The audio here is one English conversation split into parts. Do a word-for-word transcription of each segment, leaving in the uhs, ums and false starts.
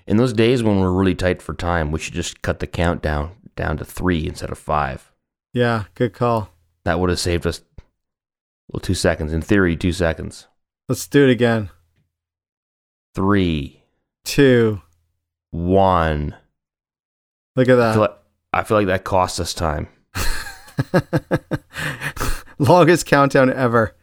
In those days when we're really tight for time, we should just cut the countdown down to three instead of five. Yeah, good call. That would have saved us, well, two seconds. In theory, two seconds. Let's do it again. Three. Two. One. Look at that. I feel like, I feel like that cost us time. Longest countdown ever.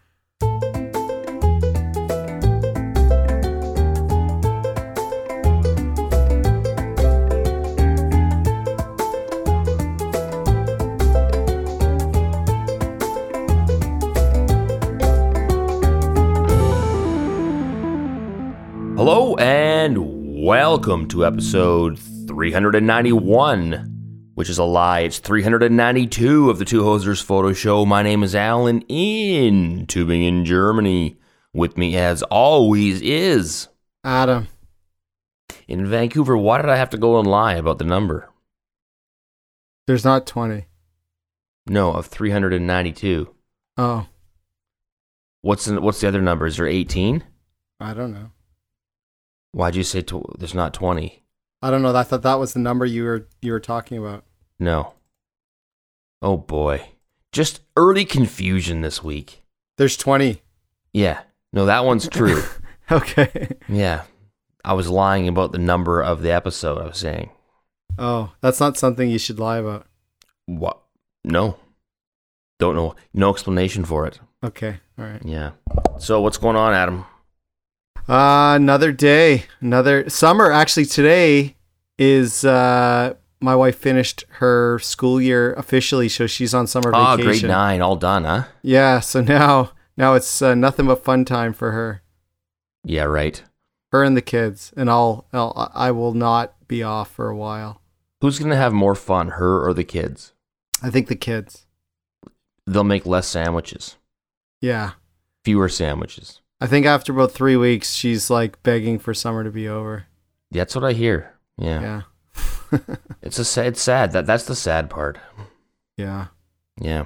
Hello and welcome to episode three ninety-one, which is a lie. It's three ninety-two of the Two Hosers Photo Show. My name is Alan in Tübingen, Germany. With me, as always, is Adam. In Vancouver. Why did I have to go and lie about the number? There's not twenty. No, of three ninety-two. Oh, What's the, what's the other number? Is there eighteen? I don't know. Why'd you say tw- there's not twenty? I don't know. I thought that was the number you were you were talking about. No. Oh boy. Just early confusion this week. There's twenty. Yeah. No, that one's true. Okay. Yeah. I was lying about the number of the episode, I was saying. Oh, that's not something you should lie about. What? No. Don't know. No explanation for it. Okay. All right. Yeah. So what's going on, Adam? Uh, another day, another summer. Actually, today is uh, my wife finished her school year officially, so she's on summer Oh, vacation. grade nine, all done, huh? Yeah, so now now it's uh, nothing but fun time for her, Yeah, right. her and the kids, and I'll, I'll I will not be off for a while. Who's going to have more fun, her or the kids? I think the kids. They'll make less sandwiches. Yeah, Fewer sandwiches. I think after about three weeks, she's like begging for summer to be over. That's what I hear. Yeah. Yeah, It's a sad, it's sad. That that's the sad part. yeah. Yeah.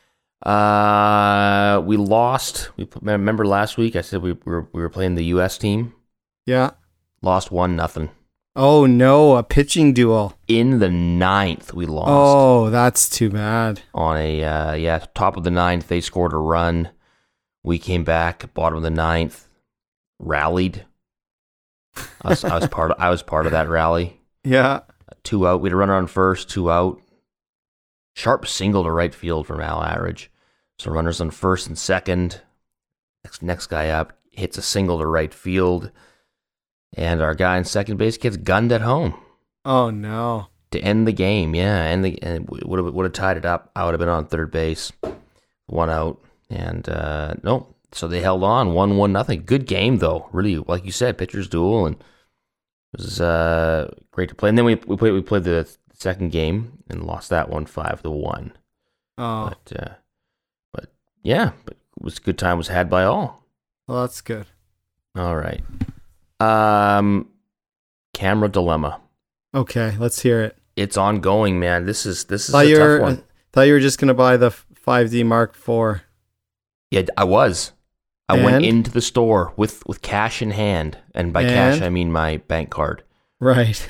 Uh, we lost. We remember last week I said we were we were playing the U S team. Yeah. Lost one nothing. Oh no, a pitching duel. In the ninth, we lost. Oh, that's too bad. On a uh, yeah, top of the ninth, they scored a run. We came back, bottom of the ninth, rallied. I was, I was part of I was part of that rally. Yeah. Two out. We had a runner on first, two out. Sharp single to right field from Al Average. So runners on first and second. Next next guy up hits a single to right field. And our guy in second base gets gunned at home Oh no. to end the game. Yeah, and the and would have would have tied it up. I would have been on third base, one out, and uh, no. So they held on, one one nothing. Good game though, really. Like you said, pitchers duel, and it was uh, great to play. And then we we played we played the second game and lost that one five to one. Oh, But uh, but yeah, but it was a good time was had by all. well, that's good. All right. Um, camera dilemma. Okay, let's hear it. It's ongoing, man. This is this is Thought a you were, tough one. thought you were just gonna buy the five D Mark four. Yeah, I was. I went And? into the store with, with cash in hand, and by cash And? I mean my bank card. Right.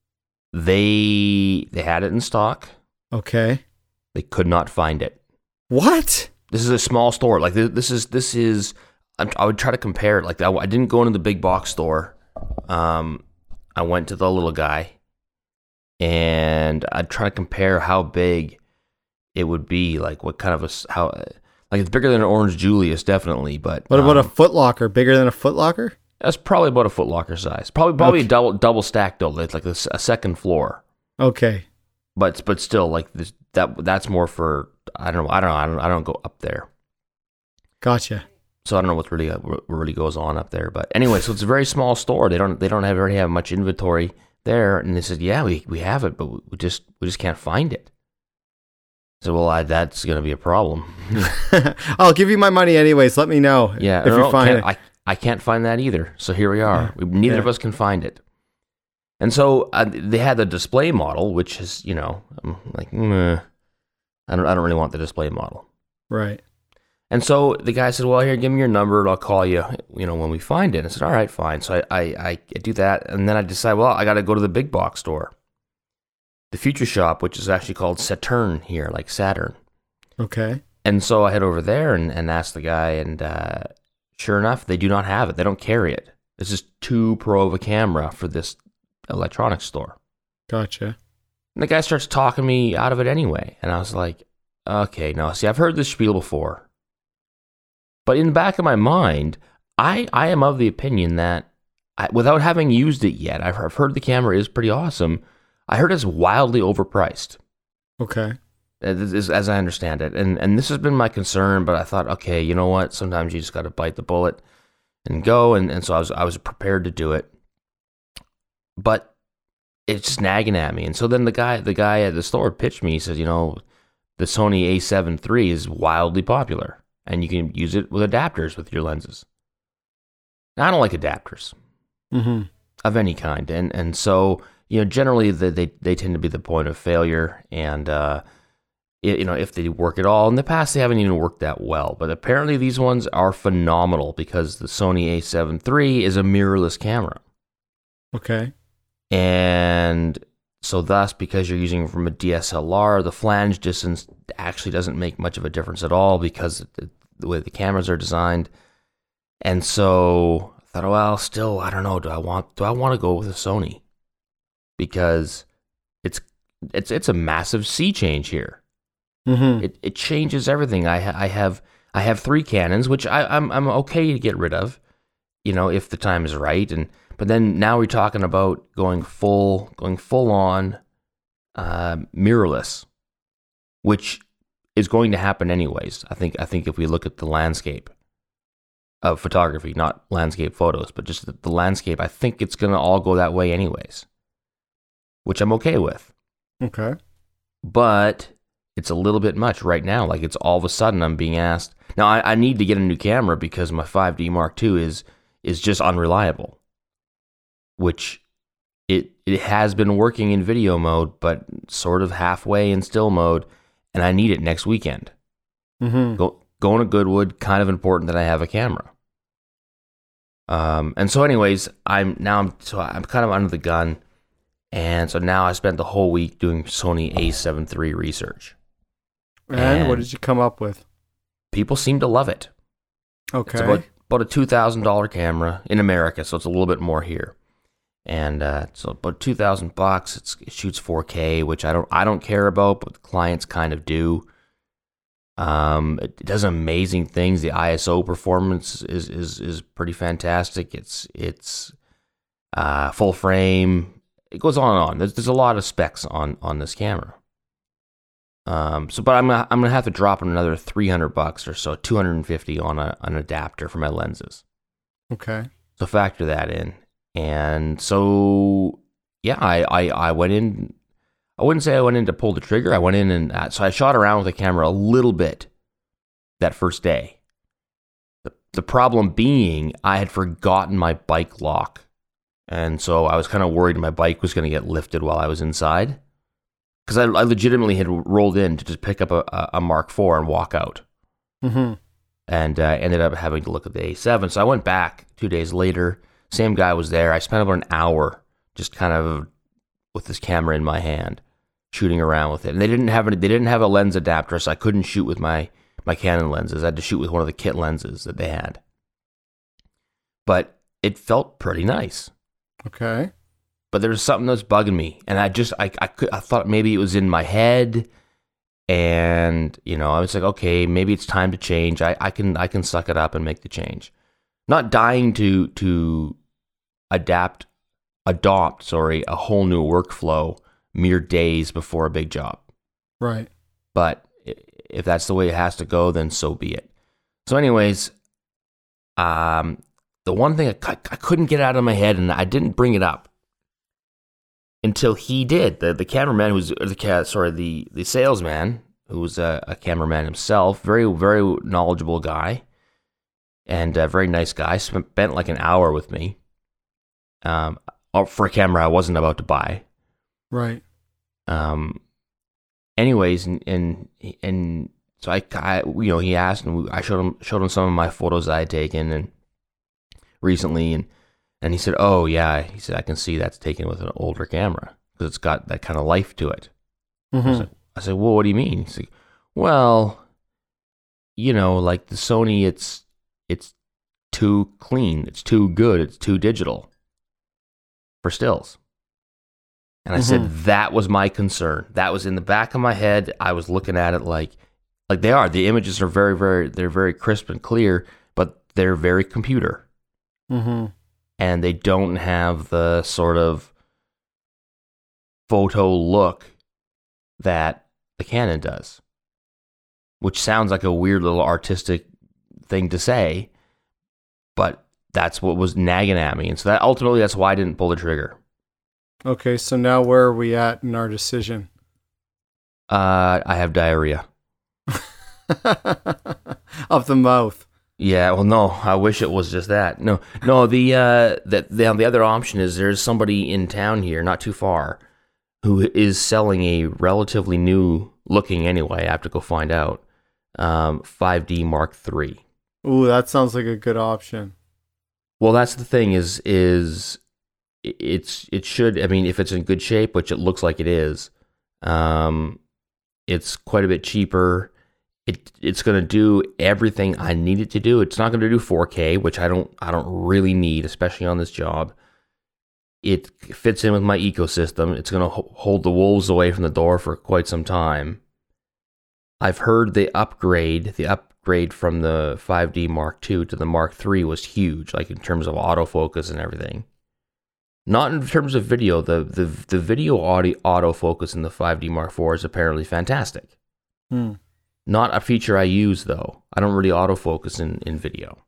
They they had it in stock. Okay. They could not find it. What? This is a small store. Like this, this is this is. I'm, I would try to compare it. Like I, I didn't go into the big box store. Um, I went to the little guy, and I'd try to compare how big it would be. Like what kind of a s- how. Like it's bigger than an Orange Julius, definitely. But What about a um, Foot Locker? Bigger than a Foot Locker? That's probably about a Foot Locker size. Probably probably Okay. a double double stack though. It's like a, s- a second floor. Okay. But but still, like this, that that's more for I don't know. I don't know. I don't I don't go up there. Gotcha. So I don't know what really what really goes on up there. But anyway, so it's a very small store. They don't they don't have already have much inventory there. And they said, yeah, we we have it, but we just we just can't find it. So well, I, that's gonna be a problem. I'll give you my money anyways. Let me know Yeah, if no, you no, find can't- it. I I can't find that either. So here we are. We, neither Yeah. of us can find it. And so uh, they had the display model, which is, you know, I'm like, mm, I don't, I don't really want the display model. Right. And so the guy said, well, here, give me your number and I'll call you, you know, when we find it. And I said, all right, fine. So I, I, I do that. And then I decide, well, I got to go to the big box store, the Future Shop, which is actually called Saturn here, like Saturn. Okay. And so I head over there and, and ask the guy, and uh, sure enough, they do not have it. They don't carry it. This is too pro of a camera for this electronics store. Gotcha. And the guy starts talking me out of it anyway. And I was like, okay, no, see, I've heard this spiel before. But in the back of my mind, I, I am of the opinion that I, without having used it yet, I've, I've heard the camera is pretty awesome. I heard it's wildly overpriced. Okay. As, as I understand it. And and this has been my concern, but I thought, okay, you know what? Sometimes you just got to bite the bullet and go. And, and so I was I was prepared to do it. But it's just nagging at me. And so then the guy the guy at the store pitched me. He said, you know, the Sony A seven three is wildly popular. And you can use it with adapters with your lenses. Now, I don't like adapters mm-hmm. of any kind. And and so, you know, generally the, they, they tend to be the point of failure. And, uh, it, you know, if they work at all. In the past, they haven't even worked that well. But apparently these ones are phenomenal because the Sony A seven three is a mirrorless camera. Okay. And so thus, because you're using it from a D S L R, the flange distance actually doesn't make much of a difference at all because the, the way the cameras are designed. And so I thought, well, still, I don't know. Do I want? Do I want to go with a Sony? Because it's it's it's a massive sea change here. Mm-hmm. It it changes everything. I ha- I have I have three Canons, which I, I'm I'm okay to get rid of, you know, if the time is right. And but then now we're talking about going full going full on uh, mirrorless, which is going to happen anyways. I think I think if we look at the landscape of photography, not landscape photos, but just the, the landscape, I think it's going to all go that way anyways, which I'm okay with. Okay. But it's a little bit much right now. Like it's all of a sudden I'm being asked. Now I, I need to get a new camera because my five D Mark two is is just unreliable, which it it has been working in video mode, but sort of halfway in still mode, and I need it next weekend. Mm-hmm. Go, going to Goodwood, kind of important that I have a camera. Um, and so, anyways, I'm now I'm so I'm kind of under the gun, and so now I spent the whole week doing Sony A seven three research. And, And what did you come up with? People seem to love it. Okay. It's about about a two thousand dollar camera in America, so it's a little bit more here. And uh, so about two thousand bucks. It's, it shoots four K, which I don't I don't care about, but the clients kind of do. Um, it does amazing things. The I S O performance is is is pretty fantastic. It's it's uh, full frame. It goes on and on. There's there's a lot of specs on on this camera. Um, so but I'm gonna, I'm gonna have to drop in another three hundred bucks or so, two hundred fifty on a an adapter for my lenses. Okay. So factor that in. And so, yeah, I, I, I went in, I wouldn't say I went in to pull the trigger. I went in and, uh, so I shot around with the camera a little bit that first day. The, the problem being, I had forgotten my bike lock. And so I was kind of worried my bike was going to get lifted while I was inside. Because I, I legitimately had rolled in to just pick up a, a, a Mark four and walk out. Mm-hmm. And uh, ended up having to look at the A seven. So I went back two days later. Same guy was there. I spent about an hour just kind of with this camera in my hand, shooting around with it. And they didn't have any, they didn't have a lens adapter, so I couldn't shoot with my, my Canon lenses. I had to shoot with one of the kit lenses that they had. But it felt pretty nice. Okay. But there was something that was bugging me, and I just I I could I thought maybe it was in my head, and you know I was like, okay, maybe it's time to change. I, I can I can suck it up and make the change. Not dying to to adapt, adopt, sorry, a whole new workflow mere days before a big job. Right. But if that's the way it has to go, then so be it. So anyways, um, the one thing I, I couldn't get out of my head, and I didn't bring it up until he did. The the cameraman who's the sorry the the salesman who was a, a cameraman himself, very very knowledgeable guy, and a very nice guy. Spent like an hour with me. Um, for a camera I wasn't about to buy. Right. Um. Anyways, and and and so I, I, you know, he asked, and I showed him showed him some of my photos I had taken and recently, and and he said, "Oh yeah," he said, "I can see that's taken with an older camera because it's got that kind of life to it." Mm-hmm. I, said, I said, "Well, what do you mean?" He's like, "Well, you know, like the Sony, it's it's too clean, it's too good, it's too digital for stills." And I mm-hmm. said, that was my concern. That was in the back of my head. I was looking at it like, like they are. The images are very, very, they're very crisp and clear, but they're very computer. Mm-hmm. And they don't have the sort of photo look that the Canon does, which sounds like a weird little artistic thing to say, but that's what was nagging at me. And so that ultimately, that's why I didn't pull the trigger. Okay, so now where are we at in our decision? Uh, I have diarrhea. Of the mouth. Yeah, well, no, I wish it was just that. No, no, the, uh, the, the, the other option is there's somebody in town here, not too far, who is selling a relatively new looking, anyway, I have to go find out, um, five D Mark three. Ooh, that sounds like a good option. Well, that's the thing is, is it's, it should, I mean, if it's in good shape, which it looks like it is, um, it's quite a bit cheaper. It, it's going to do everything I need it to do. It's not going to do four K, which I don't, I don't really need, especially on this job. It fits in with my ecosystem. It's going to ho- hold the wolves away from the door for quite some time. I've heard the upgrade, the upgrade from the five D Mark two to the Mark three was huge, like in terms of autofocus and everything. Not in terms of video. The the, the video audio autofocus in the five D Mark four is apparently fantastic. Hmm. Not a feature I use, though. I don't really autofocus in, in video.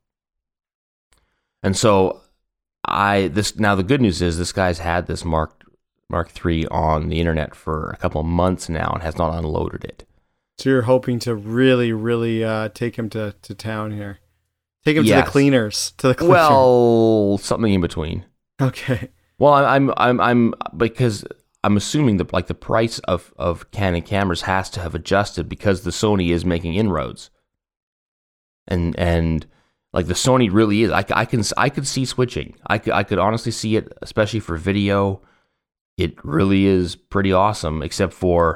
And so I this now the good news is this guy's had this Mark Mark three on the internet for a couple of months now and has not unloaded it. So you're hoping to really, really uh, take him to, to town here. Take him yes. to the cleaners. To the cleaners. Well, something in between. Okay. Well, I'm I'm I'm because I'm assuming that like the price of, of Canon cameras has to have adjusted because the Sony is making inroads. And and like the Sony really is. I, I can I could see switching. I could I could honestly see it, especially for video. It really is pretty awesome, except for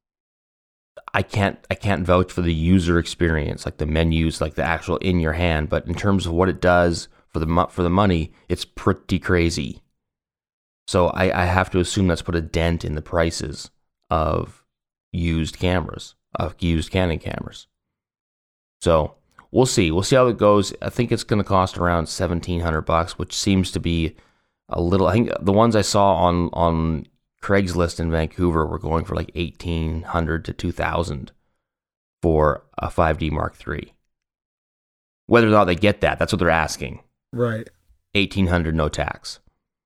I can't I can't vouch for the user experience, like the menus, like the actual in your hand. But in terms of what it does for the for the money, it's pretty crazy. So I, I have to assume that's put a dent in the prices of used cameras, of used Canon cameras. So we'll see. We'll see how it goes. I think it's going to cost around seventeen hundred bucks, which seems to be a little. I think the ones I saw on on Craigslist in Vancouver were going for like eighteen hundred to two thousand for a five D Mark three. Whether or not they get that, that's what they're asking. Right. eighteen hundred no tax.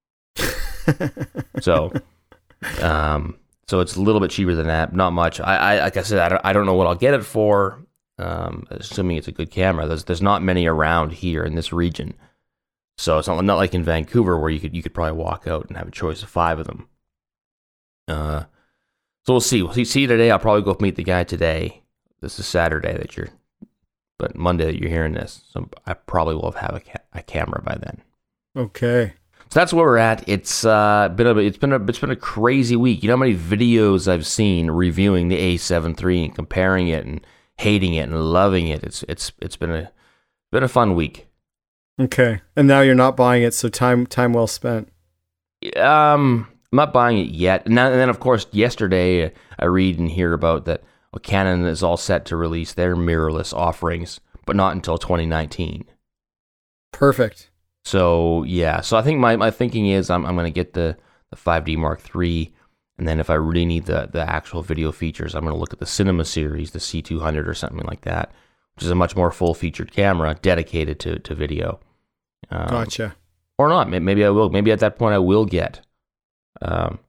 so, um, so it's a little bit cheaper than that. Not much. I, I like I said, I don't, I don't know what I'll get it for. Um, assuming it's a good camera. There's, there's not many around here in this region, so it's not, not like in Vancouver where you could, you could probably walk out and have a choice of five of them. Uh, so we'll see. We'll see, see you today. I'll probably go meet the guy today. This is Saturday that you're, but Monday that you're hearing this, so I probably will have a, ca- a camera by then. Okay. So that's where we're at. It's uh, been a it's been a it's been a crazy week. You know how many videos I've seen reviewing the A seven three and comparing it and hating it and loving it. It's it's it's been a been a fun week. Okay, and now you're not buying it, so time time well spent. Um, I'm not buying it yet. And, now, and then of course yesterday I read and hear about that well, Canon is all set to release their mirrorless offerings, but not until twenty nineteen. Perfect. So yeah, so I think my, my thinking is I'm I'm gonna get the, the five D Mark three, and then if I really need the, the actual video features, I'm gonna look at the Cinema series, the C two hundred or something like that, which is a much more full featured camera dedicated to to video. Um, gotcha. Or not? Maybe I will. Maybe at that point I will get um,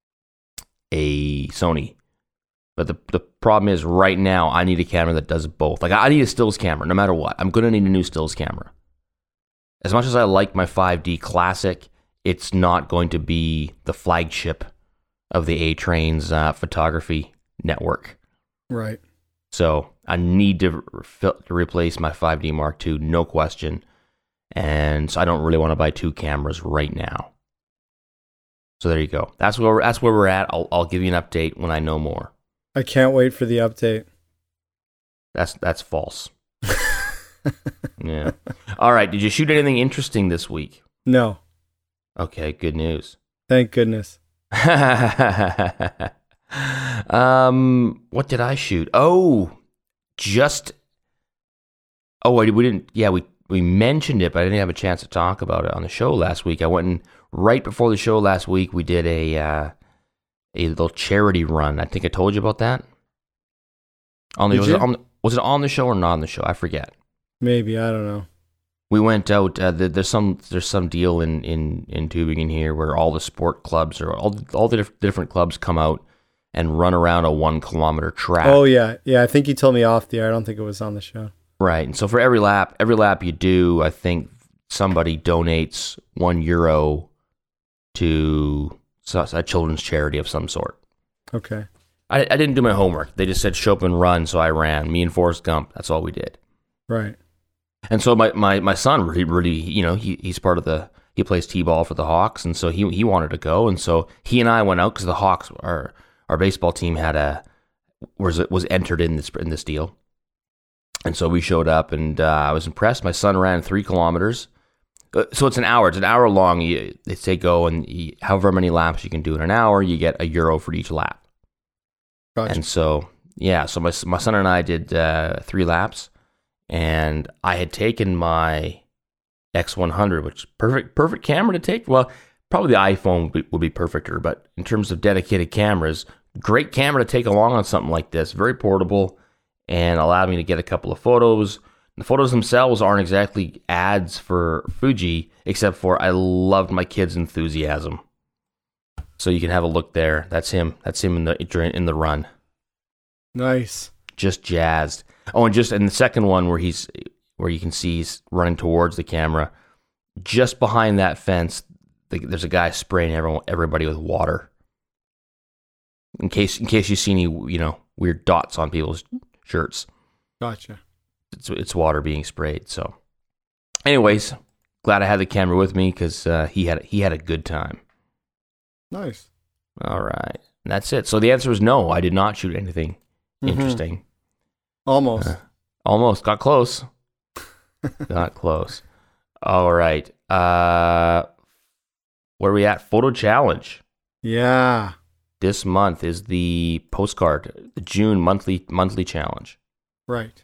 a Sony. But the the problem is right now I need a camera that does both. Like I need a stills camera no matter what. I'm gonna need a new stills camera. As much as I like my five D Classic, it's not going to be the flagship of the A-Train's uh, photography network. Right. So I need to, re- to replace my five D Mark two, no question. And so I don't really want to buy two cameras right now. So there you go. That's where we're, that's where we're at. I'll I'll give you an update when I know more. I can't wait for the update. That's that's false. Yeah. All right. Did you shoot anything interesting this week? No. Okay. Good news. Thank goodness. um, what did I shoot? Oh, just. Oh, wait, we didn't. Yeah, we we mentioned it, but I didn't have a chance to talk about it on the show last week. I went and right before the show last week, we did a uh, a little charity run. I think I told you about that. On the Did was you? it, on, was it on the show or not on the show? I forget. Maybe, I don't know. We went out. Uh, there's some there's some deal in, in, in Tübingen here where all the sport clubs or all all the diff- different clubs come out and run around a one kilometer track. Oh yeah, yeah. I think you told me off the air. I don't think it was on the show. Right. And so for every lap, every lap you do, I think somebody donates one euro to a children's charity of some sort. Okay. I, I didn't do my homework. They just said show up and run, so I ran. Me and Forrest Gump. That's all we did. Right. And so my, my, my son really, really, you know, he he's part of the, he plays T-ball for the Hawks, and so he he wanted to go, and so he and I went out because the Hawks, our our baseball team had a was was entered in this in this deal, and so we showed up, and uh, I was impressed. My son ran three kilometers, uh, so it's an hour. It's an hour long. You, they say go, and you, however many laps you can do in an hour, you get a euro for each lap. Gotcha. And so yeah, so my my son and I did uh, three laps. And I had taken my X one hundred, which is perfect, perfect camera to take. Well, probably the iPhone would be, would be perfecter, but in terms of dedicated cameras, great camera to take along on something like this. Very portable and allowed me to get a couple of photos. The photos themselves aren't exactly ads for Fuji, except for I loved my kid's enthusiasm. So you can have a look there. That's him. That's him in the in the run. Nice. Just jazzed. Oh, and just in the second one where he's where you can see he's running towards the camera, just behind that fence, there's a guy spraying everyone, everybody with water. In case in case you see any you know weird dots on people's shirts, Gotcha. it's it's water being sprayed. So, anyways, glad I had the camera with me because uh, he had he had a good time. Nice. All right, and that's it. So the answer is no. I did not shoot anything Mhm. interesting. Almost. Uh, almost. Got close. Got close. All right. Uh, where are we at? Photo challenge. Yeah. This month is the postcard, the June monthly monthly challenge. Right.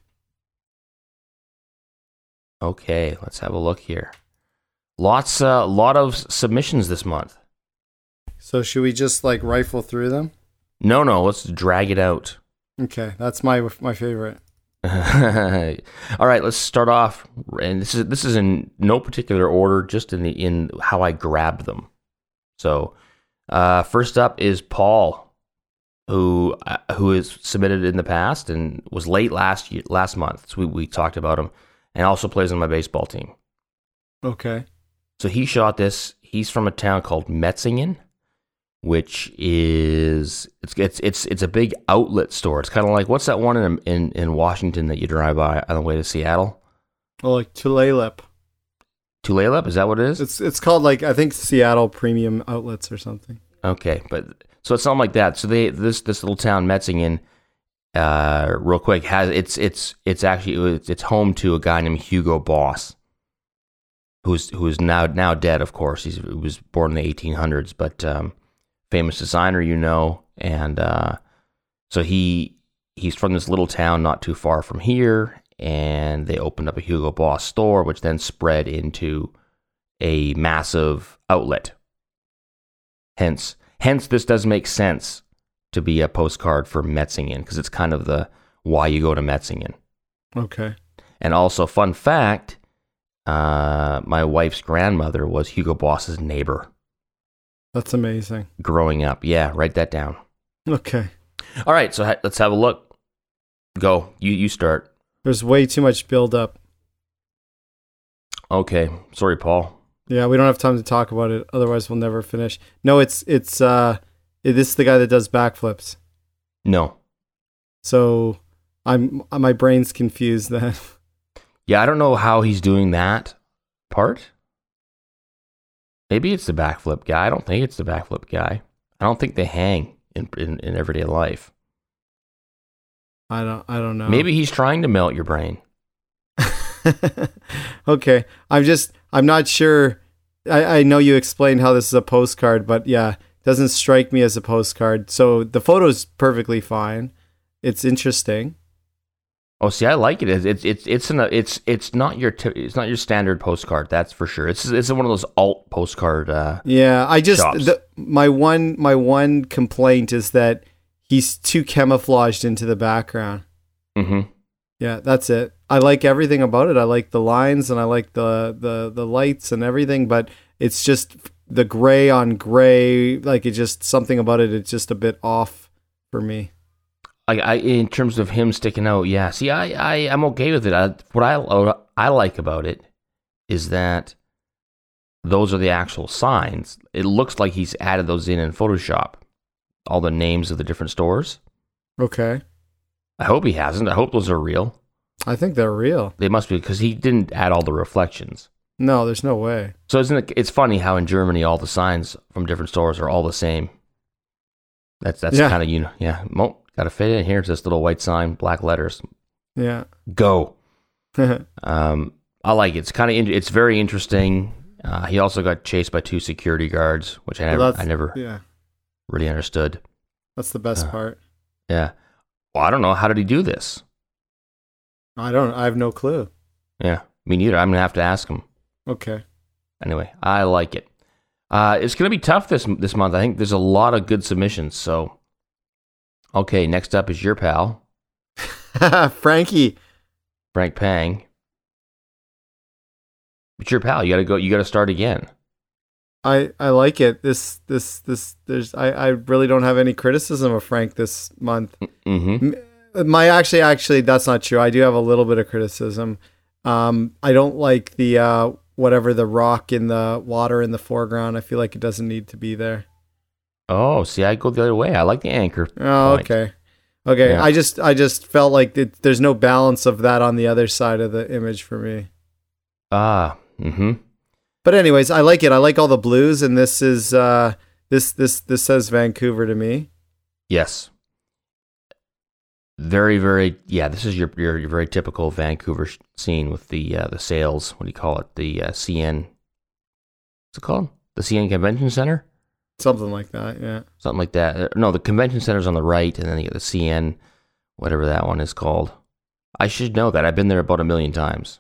Okay, let's have a look here. Lots, a uh, lot of submissions this month. So should we just like rifle through them? No, no. Let's drag it out. Okay, that's my my favorite. All right, let's start off, and this is this is in no particular order, just in the in how I grabbed them. So, uh, first up is Paul, who uh, who has submitted in the past and was late last year, last month. So we we talked about him, and also plays on my baseball team. Okay. So he shot this. He's from a town called Metzingen, which is it's it's it's it's a big outlet store. It's kind of like what's that one in in in Washington that you drive by on the way to Seattle? Oh, like Tulalip. Tulalip, is that what it is? It's it's called like I think Seattle Premium Outlets or something. Okay, but so it's something like that. So they this this little town Metzingen, uh, real quick has it's it's it's actually it's, it's home to a guy named Hugo Boss, who's who's now now dead. Of course, He's, he was born in the eighteen hundreds, but um, famous designer, you know, and uh, so he he's from this little town not too far from here, and they opened up a Hugo Boss store, which then spread into a massive outlet. Hence, hence this does make sense to be a postcard for Metzingen because it's kind of the why you go to Metzingen. Okay. And also, fun fact, uh, my wife's grandmother was Hugo Boss's neighbor. That's amazing. Growing up. Yeah, write that down. Okay. All right, so ha- let's have a look. Go. You you start. There's way too much build up. Okay. Sorry, Paul. Yeah, we don't have time to talk about it. Otherwise, we'll never finish. No, it's it's uh, this is the guy that does backflips. No. So, I'm my brain's confused then. Yeah, I don't know how he's doing that part. Maybe it's the backflip guy. I don't think it's the backflip guy. I don't think they hang in in, in everyday life. I don't I don't know. Maybe he's trying to melt your brain. Okay. I'm just I'm not sure. I, I know you explained how this is a postcard, but yeah, it doesn't strike me as a postcard. So the photo's perfectly fine. It's interesting. Oh, see, I like it. It's it's it's it's an, it's it's not your t- it's not your standard postcard. That's for sure. It's it's one of those alt postcard. Uh, yeah, I just shops. the, my one my one complaint is that he's too camouflaged into the background. Mm-hmm. Yeah, that's it. I like everything about it. I like the lines and I like the the the lights and everything, but it's just the gray on gray. Like it just something about it. It's just a bit off for me. I, I in terms of him sticking out, yeah. See, I I am okay with it. I, what I what I like about it is that those are the actual signs. It looks like he's added those in in Photoshop. All the names of the different stores. Okay. I hope he hasn't. I hope those are real. I think they're real. They must be because he didn't add all the reflections. No, there's no way. So isn't it? It's funny how in Germany all the signs from different stores are all the same. That's that's Yeah. kind of you know yeah. Well, gotta fit in here. It's this little white sign, black letters. Yeah. Go. um, I like it. It's kind of in, it's very interesting. Uh, he also got chased by two security guards, which I never Well, I never yeah. really understood. That's the best Uh, part. Yeah. Well, I don't know. How did he do this? I don't. I have no clue. Yeah, me neither. I'm gonna have to ask him. Okay. Anyway, I like it. Uh, it's gonna be tough this this month. I think there's a lot of good submissions. So, okay, next up is your pal Frankie. Frank Pang. It's your pal. You gotta go. You gotta start again. I, I like it. This this this there's I, I really don't have any criticism of Frank this month. Mm-hmm. My actually actually that's not true. I do have a little bit of criticism. Um, I don't like the uh, whatever the rock in the water in the foreground. I feel like it doesn't need to be there. Oh, see, I go the other way. I like the anchor. Oh, point. okay, okay. Yeah. I just I just felt like it, there's no balance of that on the other side of the image for me. Ah, mm-hmm. But anyways, I like it. I like all the blues, and this is uh, this this this says Vancouver to me. Yes. Very, very. Yeah, this is your your, your very typical Vancouver sh- scene with the uh, the sales. What do you call it? The uh, C N. What's it called? The C N Convention Center. Something like that, yeah. Something like that. Uh, No, the convention center's on the right, and then you get the C N, whatever that one is called. I should know that. I've been there about a million times.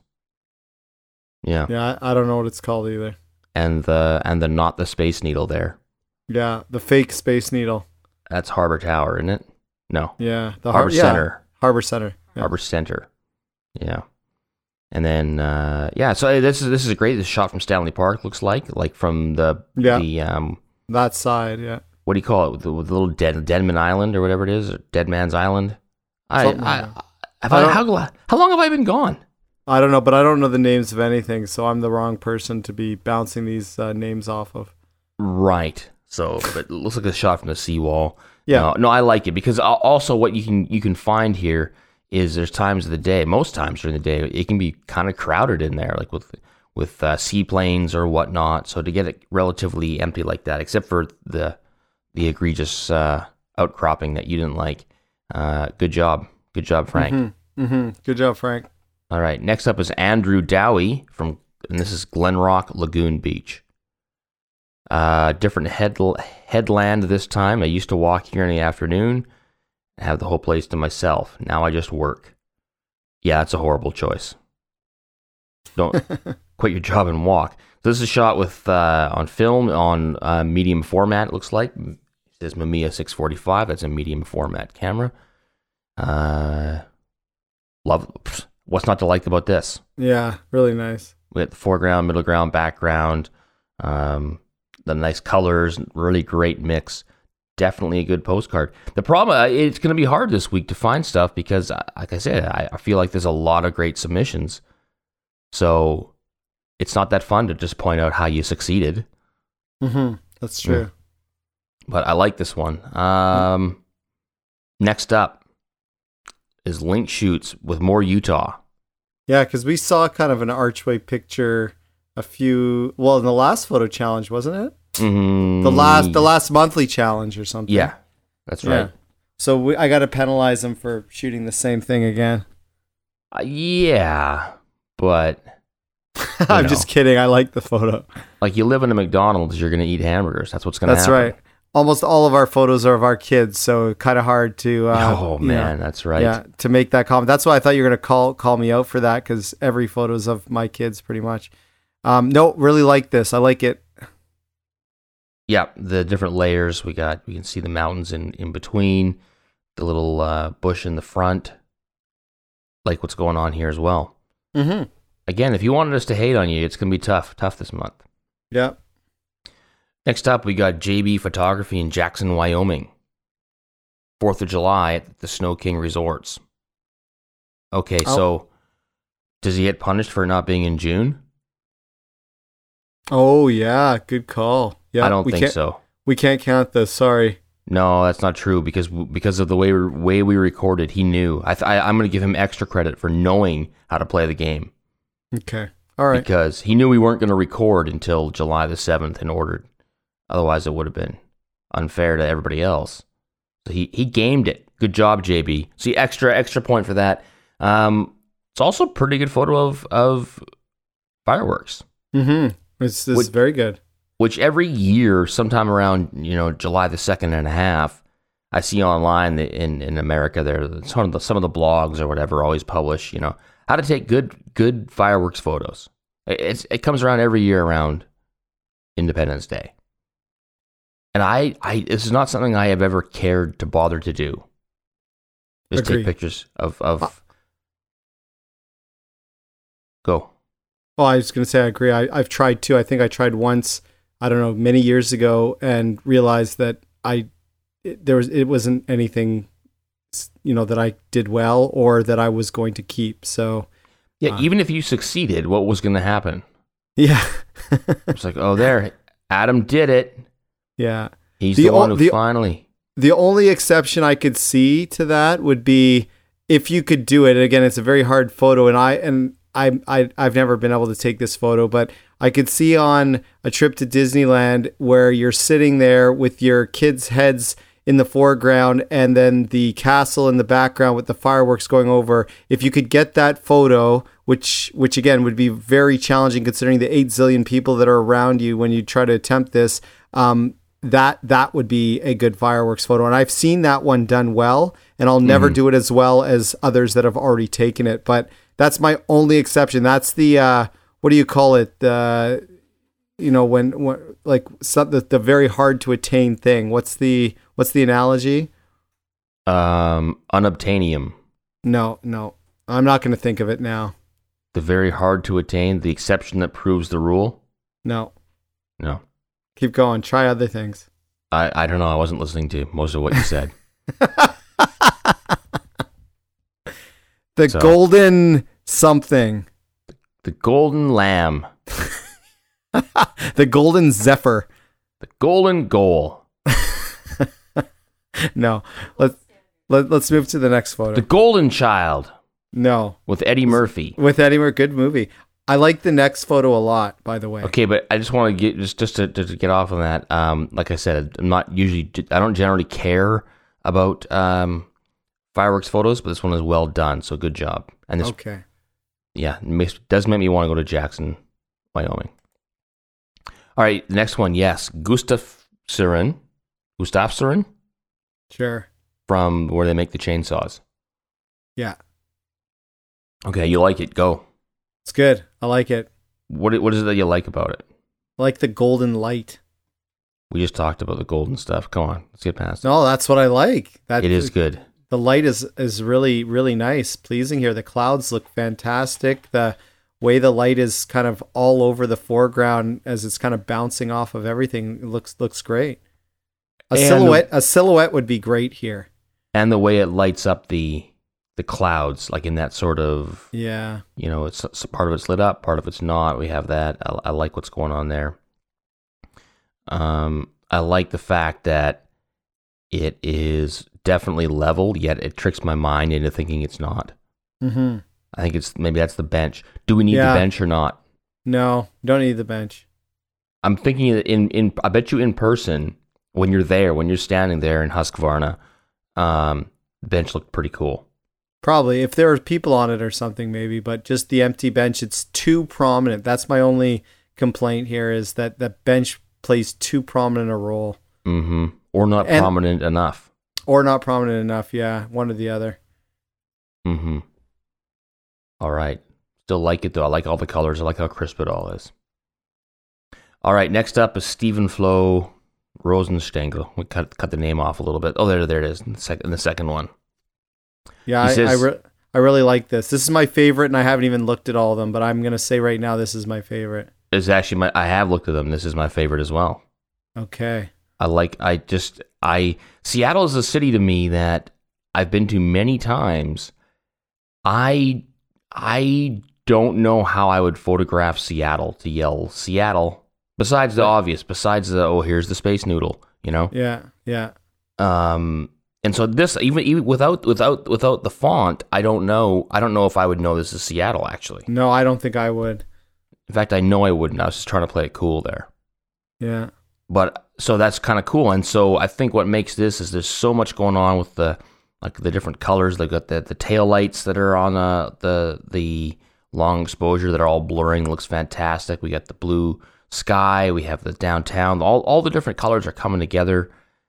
Yeah. Yeah, I, I don't know what it's called either. And the and the not the Space Needle there. Yeah, the fake Space Needle. That's Harbor Tower, isn't it? No. Yeah, the Harbor Har- yeah, Center. Harbor Center. Yeah. Harbor Center. Yeah. And then uh, yeah, so this is this is great. This is shot from Stanley Park, looks like, like from the Yeah. the um That side, yeah. what do you call it? With the, with the little dead Deadman Island or whatever it is, or Dead Man's Island. I, Something I, like that. have I I, don't- how how long have I been gone? I don't know, but I don't know the names of anything, so I'm the wrong person to be bouncing these uh, names off of. Right. So, but it looks like a shot from the seawall. Yeah. No, no, I like it because al- also what you can you can find here is there's times of the day, most times during the day, it can be kind of crowded in there, like with with uh, seaplanes or whatnot. So to get it relatively empty like that, except for the the egregious uh, outcropping that you didn't like, uh, good job, good job, Frank. Mm-hmm. Mm-hmm. Good job, Frank. All right, next up is Andrew Dowie from, and this is Glenrock Lagoon Beach. Uh, different head, headland this time. I used to walk here in the afternoon and have the whole place to myself. Now I just work. Yeah, it's a horrible choice. Don't quit your job and walk. So this is shot with uh, on film on uh, medium format. It looks like it says Mamiya six forty-five. That's a medium format camera. Uh, love. What's not to like about this? Yeah, really nice. We got the foreground, middle ground, background, um, the nice colors, really great mix. Definitely a good postcard. The problem, uh, it's going to be hard this week to find stuff because, uh, like I said, I, I feel like there's a lot of great submissions. So it's not that fun to just point out how you succeeded. Mm-hmm. That's true. Mm. But I like this one. Um, next up, is link shoots with more Utah. Yeah, because we saw kind of an archway picture a few, well, in the last photo challenge, wasn't it? Mm, The last the last monthly challenge or something. Yeah, that's right. Yeah. So we, I got to penalize him for shooting the same thing again. Uh, yeah, but I'm know. just kidding. I like the photo. like you live in a McDonald's, you're going to eat hamburgers. That's what's going to That's happen. right. Almost all of our photos are of our kids, so kind of hard to. Uh, oh you man, know, that's right. Yeah, to make that comment. That's why I thought you were gonna call call me out for that, because every photo's of my kids pretty much. Um, no, really like this. I like it. Yeah, the different layers we got. We can see the mountains in, in between, the little uh, bush in the front, like what's going on here as well. Mm-hmm. Again, if you wanted us to hate on you, it's going to be tough, tough this month. Yeah. Next up, we got J B Photography in Jackson, Wyoming. fourth of July at the Snow King Resorts. Okay, Oh. so does he get punished for not being in June? Oh yeah, good call. Yeah, I don't we think can't, so. We can't count this. Sorry. No, that's not true because because of the way way we recorded, he knew. I, th- I I'm going to give him extra credit for knowing how to play the game. Okay. All right. Because he knew we weren't going to record until July the seventh and ordered. Otherwise, it would have been unfair to everybody else. So he, he gamed it. Good job, J B. See, extra extra point for that. Um, it's also a pretty good photo of of fireworks. Mm-hmm. It's this Would- is very good. Which every year, sometime around you know July the second and a half, I see online that in in America there some of the some of the blogs or whatever always publish you know how to take good good fireworks photos. It, it's it comes around every year around Independence Day, and I I this is not something I have ever cared to bother to do. Just Agree. take pictures of of. Uh, Go. Oh, I was going to say I agree. I, I've tried too. I think I tried once, I don't know, many years ago, and realized that I it, there was it wasn't anything, you know, that I did well or that I was going to keep. So Yeah, Uh, even if you succeeded, what was going to happen? yeah, It's like, oh, there, Adam did it. yeah. He's The the, o- one who the- finally. The only exception I could see to that would be if you could do it. And again, it's a very hard photo, and I and I, I I've never been able to take this photo, but I could see on a trip to Disneyland where you're sitting there with your kids' heads in the foreground and then the castle in the background with the fireworks going over. If you could get that photo, which which again would be very challenging considering the eight zillion people that are around you when you try to attempt this, um, that that would be a good fireworks photo. And I've seen that one done well, and I'll never Mm-hmm. do it as well as others that have already taken it. But that's my only exception. That's the uh, what do you call it? The you know when, when like some, the, the very hard to attain thing. What's the what's the analogy? Um, unobtainium, No, no, I'm not going to think of it now. the very hard to attain, the exception that proves the rule. No, No, keep going. Try other things. I, I don't know. I wasn't listening to most of what you said. The So- golden something. The golden lamb, The golden zephyr. the golden goal, No, let's let, let's move to the next photo. the golden child No, with Eddie Murphy. with Eddie Murphy, good movie. I like the next photo a lot, by the way. Okay, but I just want to get just just to, to get off on that. Um, like I said, I'm not usually I don't generally care about um fireworks photos, but this one is well done, so good job. And this, Okay. yeah, it makes, does make me want to go to Jackson, Wyoming. All right, the next one, yes, Gustav Surin, Gustav Surin Sure. from where they make the chainsaws. Yeah. Okay, you like it? Go. It's good. I like it. What what is it that you like about it? I like the golden light. We just talked about the golden stuff. Come on, let's get past it. No, that's what I like. That It is good. The light is is really really nice, pleasing here. The clouds look fantastic. The way the light is kind of all over the foreground as it's kind of bouncing off of everything, it looks looks great. A And- silhouette a silhouette would be great here. And the way it lights up the the clouds, like in that sort of, Yeah. you know, it's, it's part of it's lit up, part of it's not. We have that. I, I like what's going on there. Um, I like the fact that it is definitely level, yet it tricks my mind into thinking it's not. Mm-hmm. I think it's maybe that's the bench. Do we need Yeah. the bench or not? No, don't need the bench. I'm thinking in in. I bet you in person when you're there, when you're standing there in Husqvarna, um, the bench looked pretty cool. Probably if there were people on it or something, maybe. But just the empty bench, it's too prominent. That's my only complaint here is that that bench plays too prominent a role. Mm-hmm. Or not And- prominent enough. Or not prominent enough, yeah, one or the other. Mm-hmm. All right. Still like it, though. I like all the colors. I like how crisp it all is. All right, next up is Stephen Flo Rosenstengel. We cut cut the name off a little bit. Oh, there, there it is in the, sec- in the second one. Yeah, He I says- I, re- I really like this. This is my favorite, and I haven't even looked at all of them, but I'm going to say right now this is my favorite. It's actually my. I have looked at them. This is my favorite as well. Okay. I like. I just. I Seattle is a city to me that I've been to many times. I. I don't know how I would photograph Seattle to yell Seattle. Besides the obvious, besides the oh here's the Space Noodle, you know. Yeah, yeah. Um, and so this even even without without without the font, I don't know. I don't know if I would know this is Seattle actually. No, I don't think I would. In fact, I know I wouldn't. I was just trying to play it cool there. Yeah. But so that's kind of cool. And so I think what makes this is there's so much going on with the like the different colors. They've got the the tail lights that are on the the the long exposure that are all blurring. Looks fantastic. We got the blue sky. We have the downtown. All all the different colors are coming together,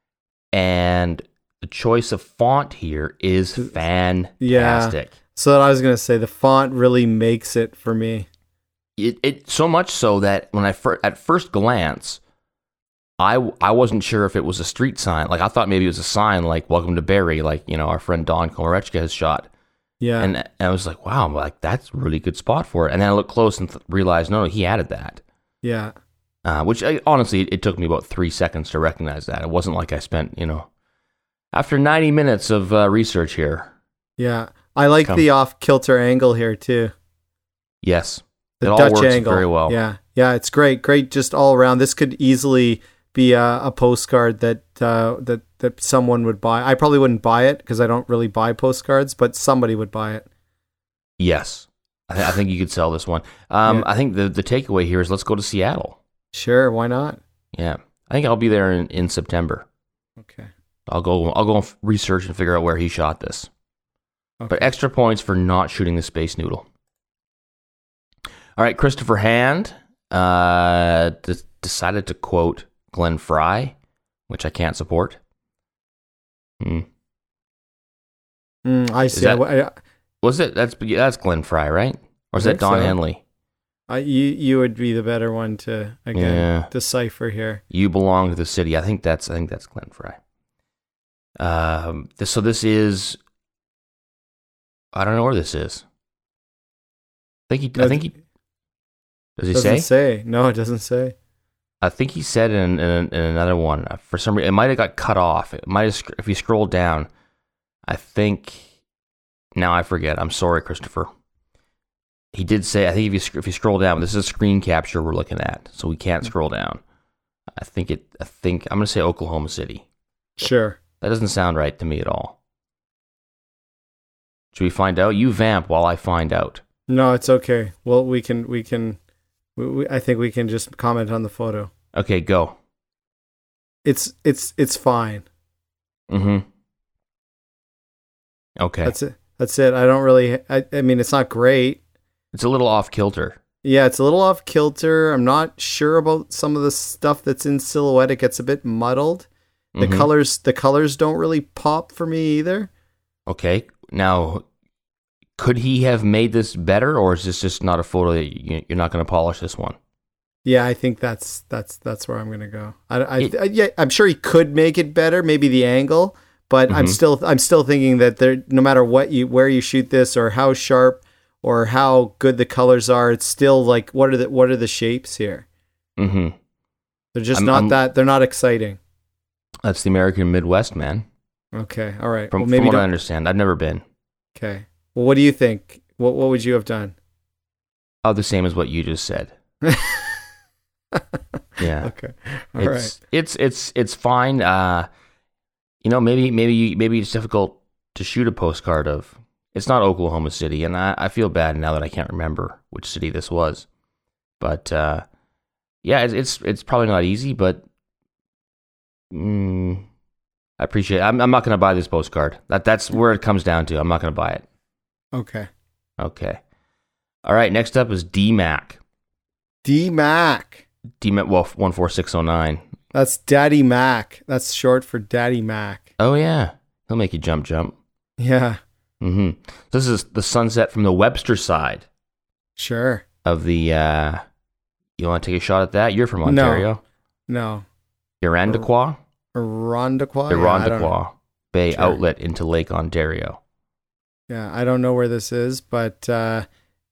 and the choice of font here is fantastic. So that I was going to say the font really makes it for me. It it so much so that when I fir- at first glance, I I wasn't sure if it was a street sign. Like I thought maybe it was a sign like "Welcome to Barrie," like you know our friend Don Komarechka has shot. Yeah. And, and I was like, wow, like that's a really good spot for it. And then I looked close and th- realized, no, no, he added that. Yeah. Uh, which I, honestly, it took me about three seconds to recognize that. It wasn't like I spent, you know, after ninety minutes of uh, research here. Yeah. I like Come. the off kilter angle here too. Yes, The it all Dutch works angle. very well. Yeah. Yeah. It's great. Great. Just all around. This could easily be a, a postcard that, uh, that, that someone would buy. I probably wouldn't buy it because I don't really buy postcards, but somebody would buy it. Yes, I, th- I think you could sell this one. Um, Yeah. I think the the takeaway here is let's go to Seattle. Sure. Why not? Yeah, I think I'll be there in, in September. Okay. I'll go. I'll go f- research and figure out where he shot this. Okay. But extra points for not shooting the Space Noodle. All right, Christopher Hand uh, d- decided to quote Glenn Fry, which I can't support. Hmm. Mm, I see. that- I, I, Was it? That's that's Glenn Fry, right? Or is I that think Don so. Henley? I, you, you would be the better one to, again, Yeah. decipher here. You belong to the city. I think that's I think that's Glenn Fry. Um. This, so this is. I don't know where this is. I think he. I think he. Does he doesn't say? say. No, it doesn't say. I think he said in, in, in another one. Uh, For some reason, it might have got cut off. It might have, sc- if you scroll down, I think. Now I forget. I'm sorry, Christopher. He did say. I think if you sc- if you scroll down, this is a screen capture we're looking at, so we can't scroll down. I think it. I think I'm gonna say Oklahoma City. Sure. That doesn't sound right to me at all. Should we find out? You vamp while I find out. No, it's okay. Well, we can, we can, we, we, I think we can just comment on the photo. Okay, go. It's, it's, it's fine. Mm-hmm. Okay. That's it. That's it. I don't really, I, I mean, it's not great. It's a little off kilter. Yeah, it's a little off kilter. I'm not sure about some of the stuff that's in silhouette. It gets a bit muddled. The Mhm. colors, the colors don't really pop for me either. Okay. Now, could he have made this better, or is this just not a photo that you, you're not going to polish this one? Yeah, I think that's that's that's where I'm gonna go. I, I, It- I yeah, I'm sure he could make it better, maybe the angle, but I'm Mhm. still I'm still thinking that there, no matter what you where you shoot this or how sharp or how good the colors are, it's still like what are the what are the shapes here? Mm-hmm. They're just I'm- not I'm- that they're not exciting. That's the American Midwest, man. Okay, all right. From, well, from maybe what I don't, understand, I've never been. okay. Well, what do you think? What what would you have done? Oh, the same as what you just said. Yeah. Okay, all right. it's, it's it's it's fine. Uh, you know, maybe maybe maybe it's difficult to shoot a postcard of. It's not Oklahoma City, and I, I feel bad now that I can't remember which city this was. But uh, yeah, it's, it's it's probably not easy, but mm, I appreciate it. I'm, I'm not going to buy this postcard. That That's where it comes down to. I'm not going to buy it. Okay. Okay. All right, next up is D-Mac. D-Mac. D-Mac, well, one four six oh nine. That's Daddy Mac. That's short for Daddy Mac. Oh, yeah. He'll make you jump, jump. Yeah. Mm-hmm. This is the sunset from the Webster side. Sure. Of the, uh, you want to take a shot at that? You're from Ontario. No. Irondequoit? Irondequoit? Irondequoit Yeah, Bay Sure. outlet into Lake Ontario. Yeah, I don't know where this is, but uh,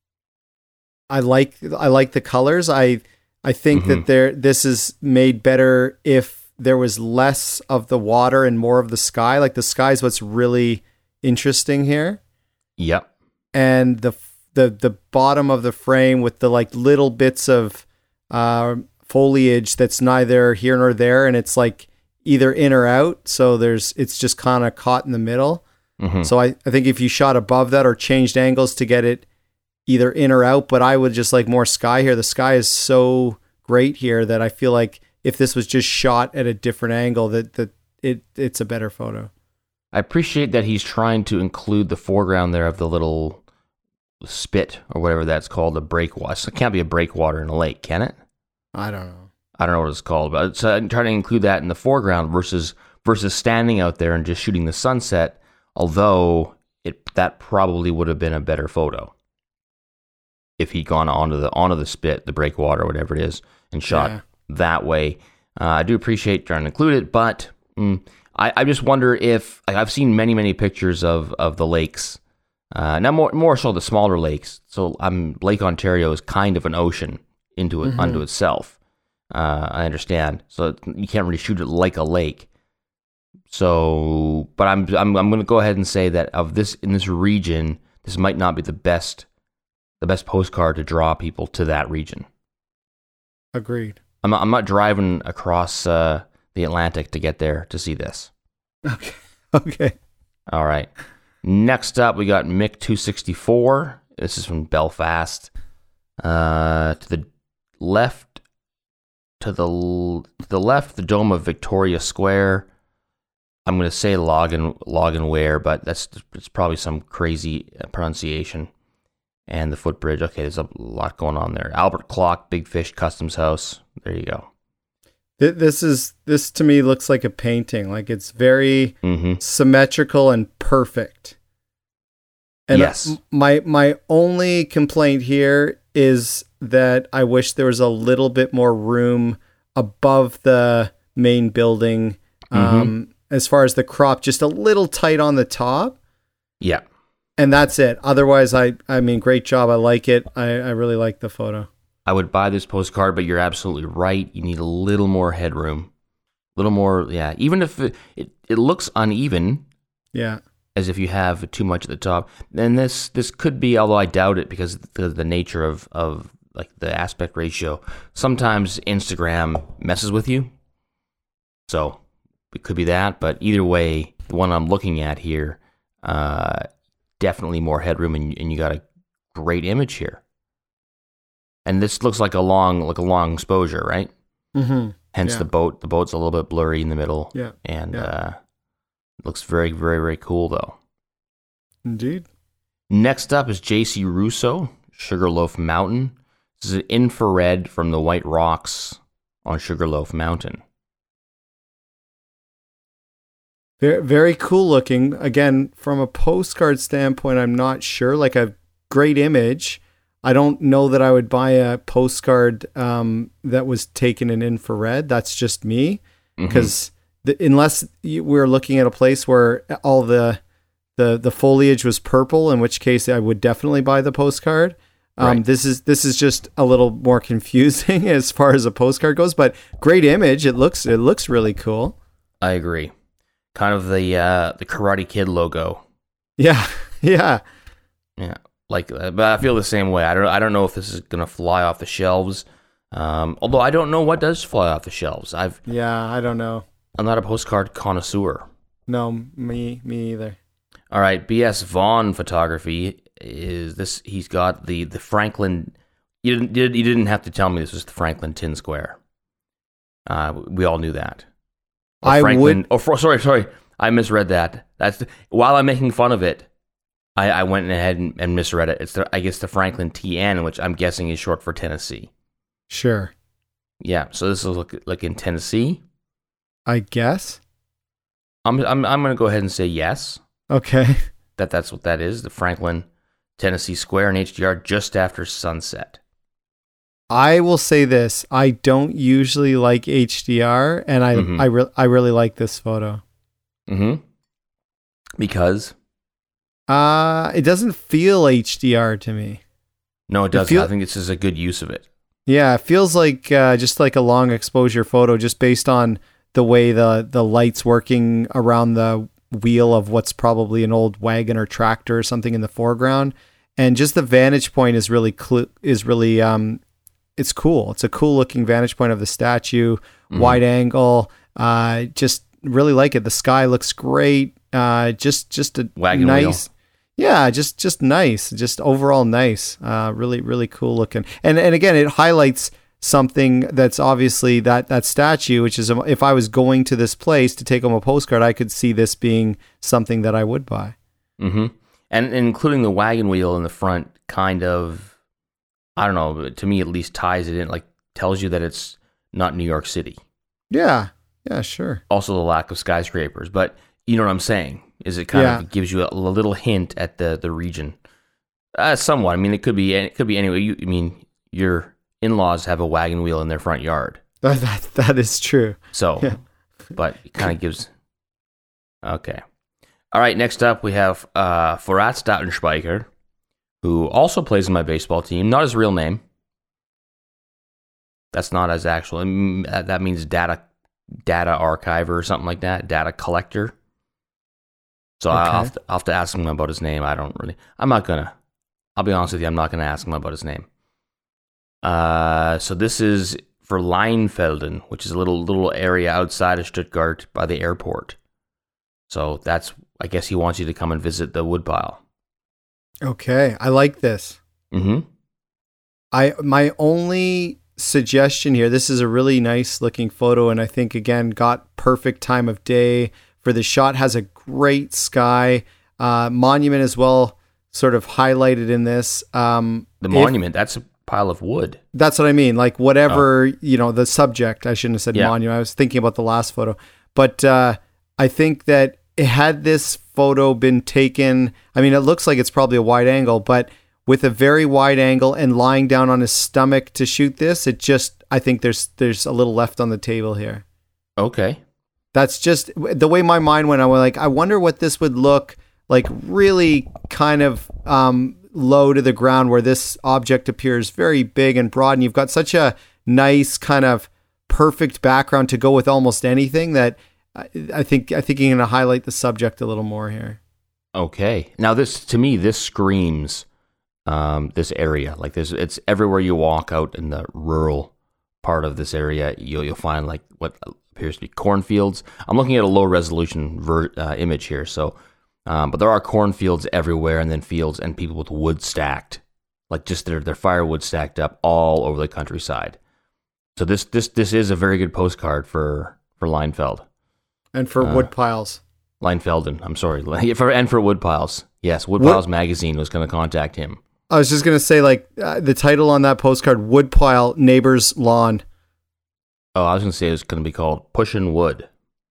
I like I like the colors. I I think Mhm. that there this is made better if there was less of the water and more of the sky. Like the sky is what's really interesting here, Yep. and the the the bottom of the frame with the like little bits of uh, foliage that's neither here nor there, and it's like either in or out. So there's it's just kind of caught in the middle. Mm-hmm. So I, I think if you shot above that or changed angles to get it either in or out, but I would just like more sky here. The sky is so great here that I feel like if this was just shot at a different angle, that, that it it's a better photo. I appreciate that he's trying to include the foreground there of the little spit or whatever that's called, a breakwater. It can't be a breakwater in a lake, can it? I don't know. I don't know what it's called, but it's, uh, trying to include that in the foreground versus versus standing out there and just shooting the sunset. Although it that probably would have been a better photo if he'd gone onto the onto the spit, the breakwater, whatever it is, and shot Yeah. that way. Uh, I do appreciate trying to include it, but mm, I, I just wonder if like, I've seen many many pictures of of the lakes. Uh, now more more so the smaller lakes. So um, Lake Ontario is kind of an ocean into it Mhm. unto itself. Uh, I understand. So you can't really shoot it like a lake. So, but I'm I'm I'm going to go ahead and say that of this in this region, this might not be the best the best postcard to draw people to that region. Agreed. I'm not, I'm not driving across uh, the Atlantic to get there to see this. Okay. Okay. All right. Next up, we got Mick two sixty-four. This is from Belfast. Uh, to the left, to the l- to the left, the dome of Victoria Square. I'm going to say Login Loganware, but that's it's probably some crazy pronunciation. And the footbridge. Okay, there's a lot going on there. Albert Clock, Big Fish Customs House. There you go. Th- This is this to me looks like a painting. Like it's very Mm-hmm. symmetrical and perfect. And Yes. m- my my only complaint here is that I wish there was a little bit more room above the main building. Um, as far as the crop, just a little tight on the top. Yeah. And that's it. Otherwise, I I mean, great job. I like it. I, I really like the photo. I would buy this postcard, but you're absolutely right. You need a little more headroom. A little more, yeah. Even if it, it, it looks uneven, Yeah. as if you have too much at the top. And this this could be, although I doubt it because of the, the nature of, of like the aspect ratio. Sometimes Instagram messes with you. So it could be that, but either way, the one I'm looking at here, uh, definitely more headroom, and, and you got a great image here. And this looks like a long, like a long exposure, right? Mm-hmm. Hence Yeah. the boat. The boat's a little bit blurry in the middle. Yeah. And Yeah. uh, it looks very, very, very cool, though. Indeed. Next up is J C Russo, Sugarloaf Mountain. This is an infrared from the White Rocks on Sugarloaf Mountain. Very, very cool looking. Again, from a postcard standpoint, I'm not sure. Like a great image. I don't know that I would buy a postcard um, that was taken in infrared. That's just me. Mhm. Because unless you, we're looking at a place where all the, the the foliage was purple, in which case I would definitely buy the postcard. Um, Right. This is this is just a little more confusing as far as a postcard goes, but great image. It looks it looks really cool. I agree. Kind of the uh, the Karate Kid logo. Yeah, yeah. Yeah, like, uh, but I feel the same way. I don't I don't know if this is gonna fly off the shelves. Um, although I don't know what does fly off the shelves. I've Yeah, I don't know. I'm not a postcard connoisseur. No, me me either. All right, B S Vaughn Photography is this. He's got the the Franklin. You didn't you didn't have to tell me this was the Franklin Tin Square. Uh, we all knew that. Or I Franklin, would. Oh, for, sorry, sorry, I misread that. That's the, while I'm making fun of it. I, I went ahead and, and misread it. It's the I guess the Franklin T N, which I'm guessing is short for Tennessee. Sure. Yeah, so this is look like in Tennessee. I guess. I'm I'm I'm gonna go ahead and say yes. Okay. That that's what that is. The Franklin Tennessee Square in H D R just after sunset. I will say this: I don't usually like H D R, and I Mhm. I re- I really like this photo. Mm-hmm. Because Uh it doesn't feel H D R to me. no, it doesn't. feel- I think this is a good use of it. Yeah, it feels like uh, just like a long exposure photo, just based on the way the the lights working around the wheel of what's probably an old wagon or tractor or something in the foreground, and just the vantage point is really cl- is really um, it's cool. It's a cool looking vantage point of the statue, Mhm. wide angle. Uh, just really like it. The sky looks great. Uh, just just a Wagon nice. Yeah, just just nice, just overall nice. Uh, really really cool looking, and and again, it highlights something that's obviously that that statue, which is, if I was going to this place to take home a postcard, I could see this being something that I would buy. Mm-hmm. And, and including the wagon wheel in the front, kind of, I don't know. To me, at least ties it in, like tells you that it's not New York City. Yeah, yeah, sure. Also, the lack of skyscrapers, but you know what I'm saying? Is it kind Yeah. of gives you a, a little hint at the the region? Uh, somewhat. I mean, it could be it could be anyway. You, I mean, your in-laws have a wagon wheel in their front yard, That that, that is true. so. Yeah. But it kind of gives. Okay. All right. Next up, we have uh, Forat Stoutenspeicher, who also plays in my baseball team. Not his real name. That's not his actual. mm, That that means data data archiver or something like that. Data collector. So Okay. I'll, have to, I'll have to ask him about his name. I don't really. I'm not gonna. I'll be honest with you. I'm not gonna ask him about his name. Uh, so this is for Leinfelden, which is a little little area outside of Stuttgart by the airport. So that's, I guess he wants you to come and visit the woodpile. Okay, I like this. Mm-hmm. I my only suggestion here, this is a really nice looking photo, and I think again got perfect time of day for the shot. Has a great sky, uh, monument as well, sort of highlighted in this. Um, The if- monument, that's a pile of wood. That's what I mean. Like whatever, you know, the subject, I shouldn't have said Yeah. monument. I was thinking about the last photo. But uh, I think that it, had this photo been taken, I mean, it looks like it's probably a wide angle, but with a very wide angle and lying down on his stomach to shoot this, it just, I think there's there's a little left on the table here. Okay. That's just the way my mind went. I was like, I wonder what this would look like, really kind of um, low to the ground, where this object appears very big and broad, and you've got such a nice kind of perfect background to go with almost anything that I, I think I think you're going to highlight the subject a little more here. Okay. Now this, to me, this screams um, this area. Like this, it's everywhere you walk out in the rural part of this area, you'll you'll find like what appears to be cornfields. I'm looking at a low resolution ver- uh, image here, so um, but there are cornfields everywhere, and then fields and people with wood stacked, like just their their firewood stacked up all over the countryside. So this this this is a very good postcard for for Leinfeld. And for Uh, wood piles. Leinfelden, I'm sorry, for, and for Woodpiles. Yes, Woodpiles Magazine was going to contact him. I was just going to say, like, uh, the title on that postcard, Woodpile Neighbor's Lawn. Oh, I was going to say it was going to be called Pushin' Wood.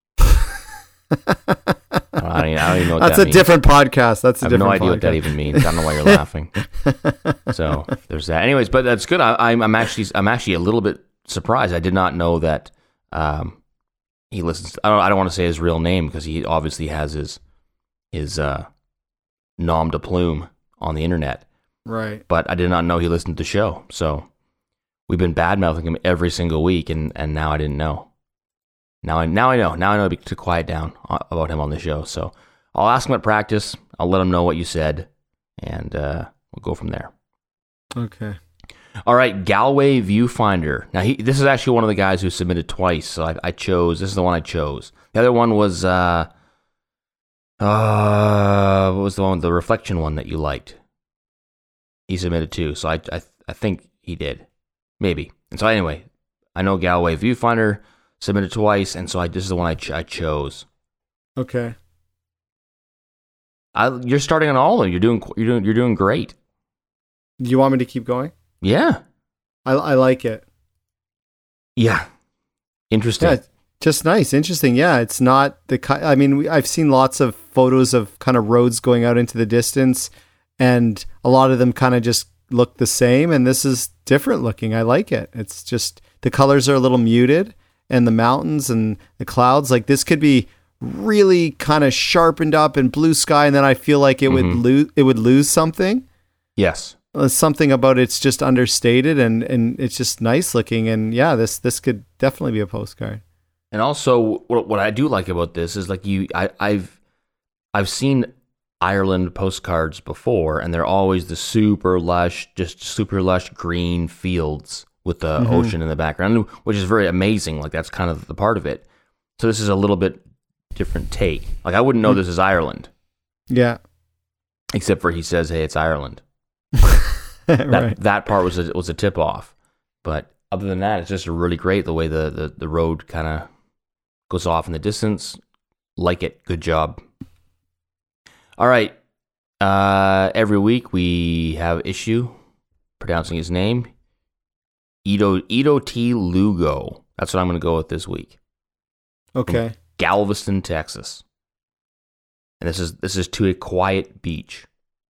I don't, even, I don't even know what That's that a means. different podcast. That's a I have different no idea podcast. what that even means. I don't know why you're laughing. So there's that. Anyways, but that's good. I, I'm, I'm actually, I'm actually a little bit surprised. I did not know that um, he listens. To, I don't, I don't want to say his real name because he obviously has his his uh, nom de plume on the internet. Right. But I did not know he listened to the show. So we've been bad mouthing him every single week, and, and now I didn't know. Now I now I know. Now I know to quiet down about him on the show. So I'll ask him at practice. I'll let him know what you said, and uh, we'll go from there. Okay. All right, Galway Viewfinder. Now he, this is actually one of the guys who submitted twice. So I, I chose. This is the one I chose. The other one was uh, Uh, what was the one, the reflection one that you liked? He submitted two, so I, I, I think he did, maybe. And so anyway, I know Galway Viewfinder submitted twice, and so I this is the one I, ch- I chose. Okay. I, you're starting on all of them. You're doing you're doing you're doing great. Do you want me to keep going? Yeah. I I like it. Yeah. Interesting. Yeah, just nice, interesting. Yeah, it's not the ki- I mean, we- I've seen lots of photos of kind of roads going out into the distance, and a lot of them kind of just look the same, and this is different looking. I like it. It's just the colors are a little muted, and the mountains and the clouds, like this could be really kind of sharpened up in blue sky, and then I feel like it Mhm. would lose it would lose something. Yes. Uh, something about it's just understated, and and it's just nice looking, and yeah, this this could definitely be a postcard. And also, what what I do like about this is like you, I, I've I've seen Ireland postcards before, and they're always the super lush, just super lush green fields with the Mhm. ocean in the background, which is very amazing. Like that's kind of the part of it. So this is a little bit different take. Like I wouldn't know this is Ireland, Yeah. except for he says, "Hey, it's Ireland." That Right. that part was a, was a tip off, but other than that, it's just really great the way the the, the road kind of goes off in the distance. Like it. Good job. All right. Uh, every week we have issue pronouncing his name. Ito Ito T. Lugo. That's what I'm going to go with this week. Okay. Galveston, Texas. And this is this is to a quiet beach.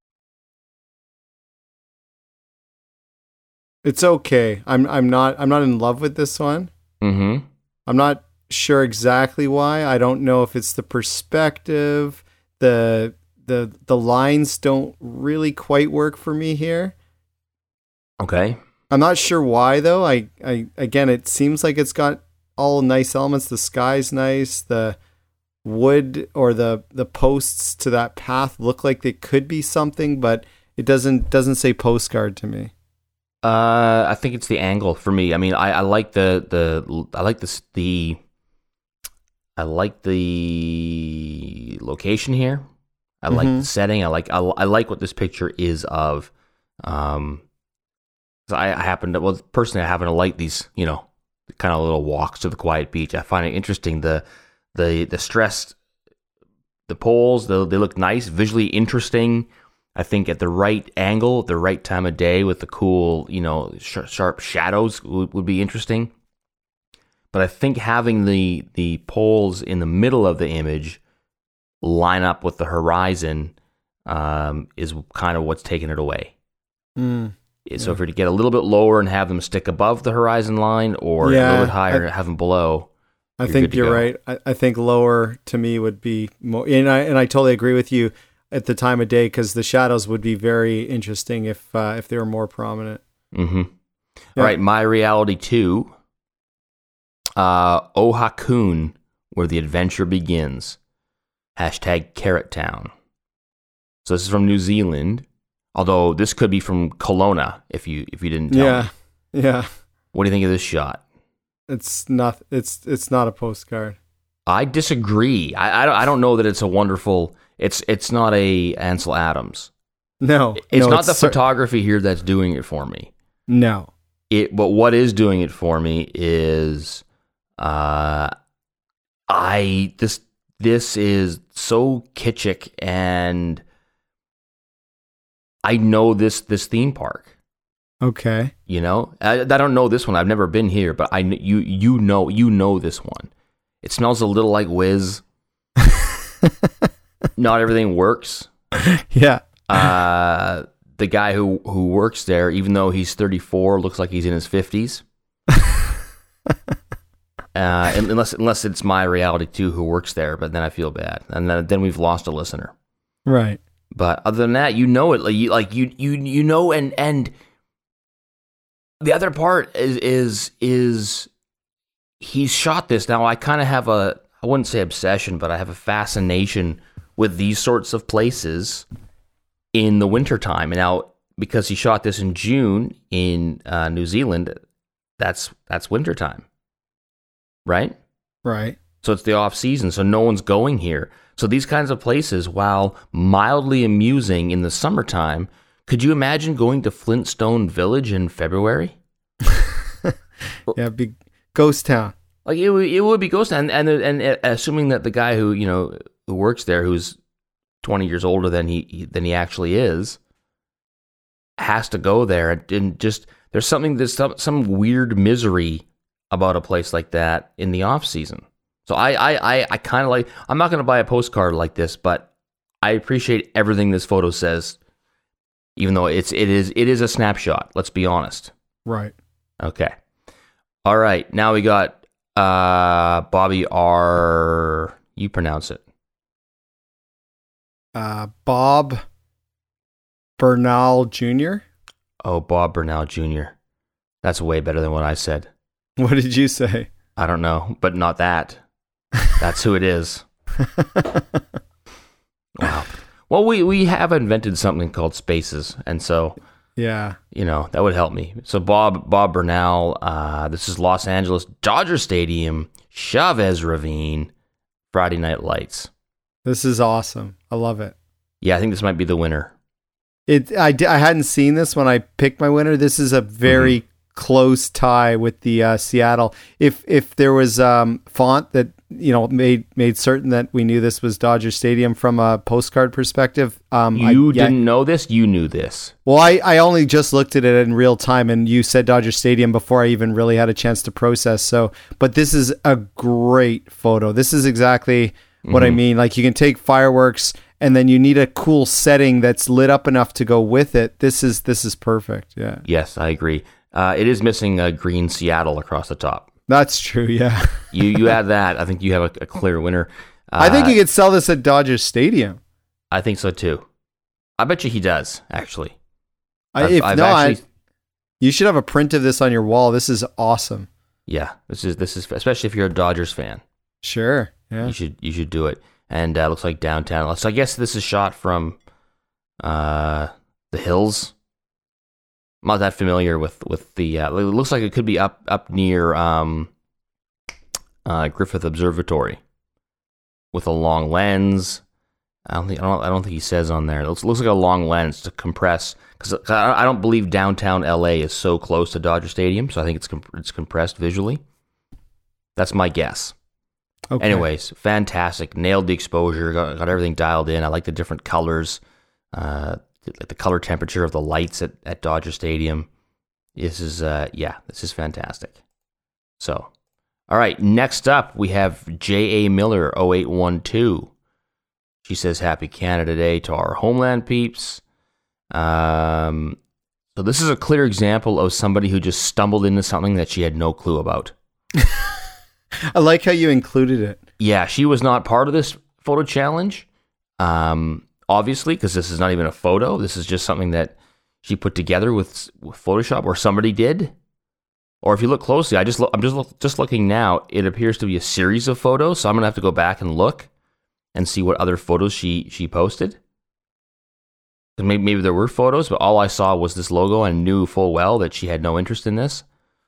It's okay. I'm I'm not I'm not in love with this one. Mm-hmm. I'm not sure exactly why. I don't know if it's the perspective. The the the lines don't really quite work for me here. Okay. I'm not sure why though. I, I again it seems like it's got all nice elements. The sky's nice. The wood or the the posts to that path look like they could be something, but it doesn't doesn't say postcard to me. Uh, I think it's the angle for me. I mean, I, I like the the I like this the I like the location here. I like Mhm. the setting. I like I, I like what this picture is of. Um, so I, I happen to well personally I happen to like these you know kind of little walks to the quiet beach. I find it interesting. The the the stressed the poles they they look nice, visually interesting. I think at the right angle, the right time of day with the cool, you know, sh- sharp shadows would, would be interesting. But I think having the the poles in the middle of the image line up with the horizon um, is kind of what's taking it away. Mm. So Yeah. if you're to get a little bit lower and have them stick above the horizon line, or a Yeah, little bit higher I- and have them below, I You're think good to you're go. right. I, I think lower to me would be more, and I and I totally agree with you at the time of day because the shadows would be very interesting if uh, if they were more prominent. Mm-hmm. Yeah. All right, My Reality two, uh, Ohakoon, where the adventure begins. Hashtag Carrot Town. So this is from New Zealand, although this could be from Kelowna if you if you didn't tell Yeah, me. yeah. What do you think of this shot? It's not. It's it's not a postcard. I disagree. I, I don't I don't know that it's a wonderful. It's it's not a Ansel Adams. No, It's no, not the cer- photography here that's doing it for me. No. It, but what is doing it for me is, uh, I this this is so kitschy, and I know this this theme park. Okay. You know, I, I don't know this one. I've never been here, but I kn- you you know you know this one. It smells a little like Whiz. Not everything works. Yeah. Uh, the guy who, who works there, even though he's thirty-four, looks like he's in his fifties. uh, unless unless it's My Reality two who works there, but then I feel bad, and then then we've lost a listener. Right. But other than that, you know it, like you like you you you know, and and the other part is is is he's shot this. Now I kind of have a I wouldn't say obsession, but I have a fascination with these sorts of places in the wintertime. And now, because he shot this in June in uh, New Zealand, that's that's wintertime, right? Right. So it's the off season, so no one's going here. So these kinds of places, while mildly amusing in the summertime, could you imagine going to Flintstone Village in February? Yeah, big ghost town. Like it would, it would be ghost town, and, and and assuming that the guy who you know who works there, who's twenty years older than he than he actually is, has to go there, and, and just there's something there's some some weird misery about a place like that in the off season. So I I I, I kind of like. I'm not going to buy a postcard like this, but I appreciate everything this photo says, even though it's it is it is a snapshot. Let's be honest. Right. Okay. All right. Now we got. Uh, Bobby R. You pronounce it. Uh, Bob Bernal Junior Oh, Bob Bernal Junior That's way better than what I said. What did you say? I don't know, but not that. That's who it is. Wow. Well, we, we have invented something called spaces, and so Yeah. you know that would help me. So Bob Bob Bernal. Uh, this is Los Angeles Dodger Stadium, Chavez Ravine, Friday Night Lights. This is awesome. I love it. Yeah, I think this might be the winner. It. I, di- I hadn't seen this when I picked my winner. This is a very mm-hmm. close tie with the uh, Seattle. If if there was um, font that you know made made certain that we knew this was Dodger Stadium from a postcard perspective, um, you I, yeah, didn't know this. You knew this. Well, I, I only just looked at it in real time, and you said Dodger Stadium before I even really had a chance to process. So, but this is a great photo. This is exactly what mm-hmm. I mean. Like you can take fireworks, and then you need a cool setting that's lit up enough to go with it. This is this is perfect. Yeah. Yes, I agree. Uh, it is missing a green Seattle across the top. That's true. Yeah. you you add that, I think you have a, a clear winner. Uh, I think you could sell this at Dodger Stadium. I think so too. I bet you he does actually. I, if I've not, actually, you should have a print of this on your wall. This is awesome. Yeah, this is this is especially if you're a Dodgers fan. Sure. Yeah. You should you should do it. And uh, looks like downtown. So I guess this is shot from uh, the hills. I'm not that familiar with with the. Uh, it looks like it could be up up near um, uh, Griffith Observatory, with a long lens. I don't think I don't I don't think he says on there. It looks, looks like a long lens to compress because I don't believe downtown L A is so close to Dodger Stadium, so I think it's comp- it's compressed visually. That's my guess. Okay. Anyways, fantastic. Nailed the exposure. Got, got everything dialed in. I like the different colors. Uh, the, the color temperature of the lights at, at Dodger Stadium. This is, uh, yeah, this is fantastic. So, all right. Next up, we have J A. Miller, oh eight one two. She says, Happy Canada Day to our homeland peeps. Um, so this is a clear example of somebody who just stumbled into something that she had no clue about. I like how you included it. Yeah, she was not part of this photo challenge, um, obviously, because this is not even a photo. This is just something that she put together with, with Photoshop, or somebody did. Or if you look closely, I just look, I'm just look, just looking now. It appears to be a series of photos, so I'm gonna have to go back and look and see what other photos she she posted. Maybe, maybe there were photos, but all I saw was this logo and knew full well that she had no interest in this.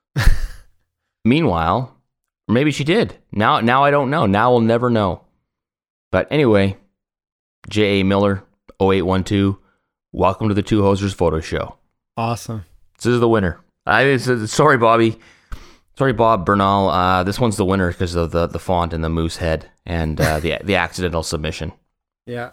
Meanwhile, maybe she did. Now, now I don't know. Now we'll never know. But anyway, J A. Miller, oh eight one two, welcome to the Two Hosers Photo Show. Awesome. This is the winner. I sorry, Bobby. Sorry, Bob Bernal. Uh, this one's the winner because of the, the font and the moose head and uh, the the accidental submission. Yeah.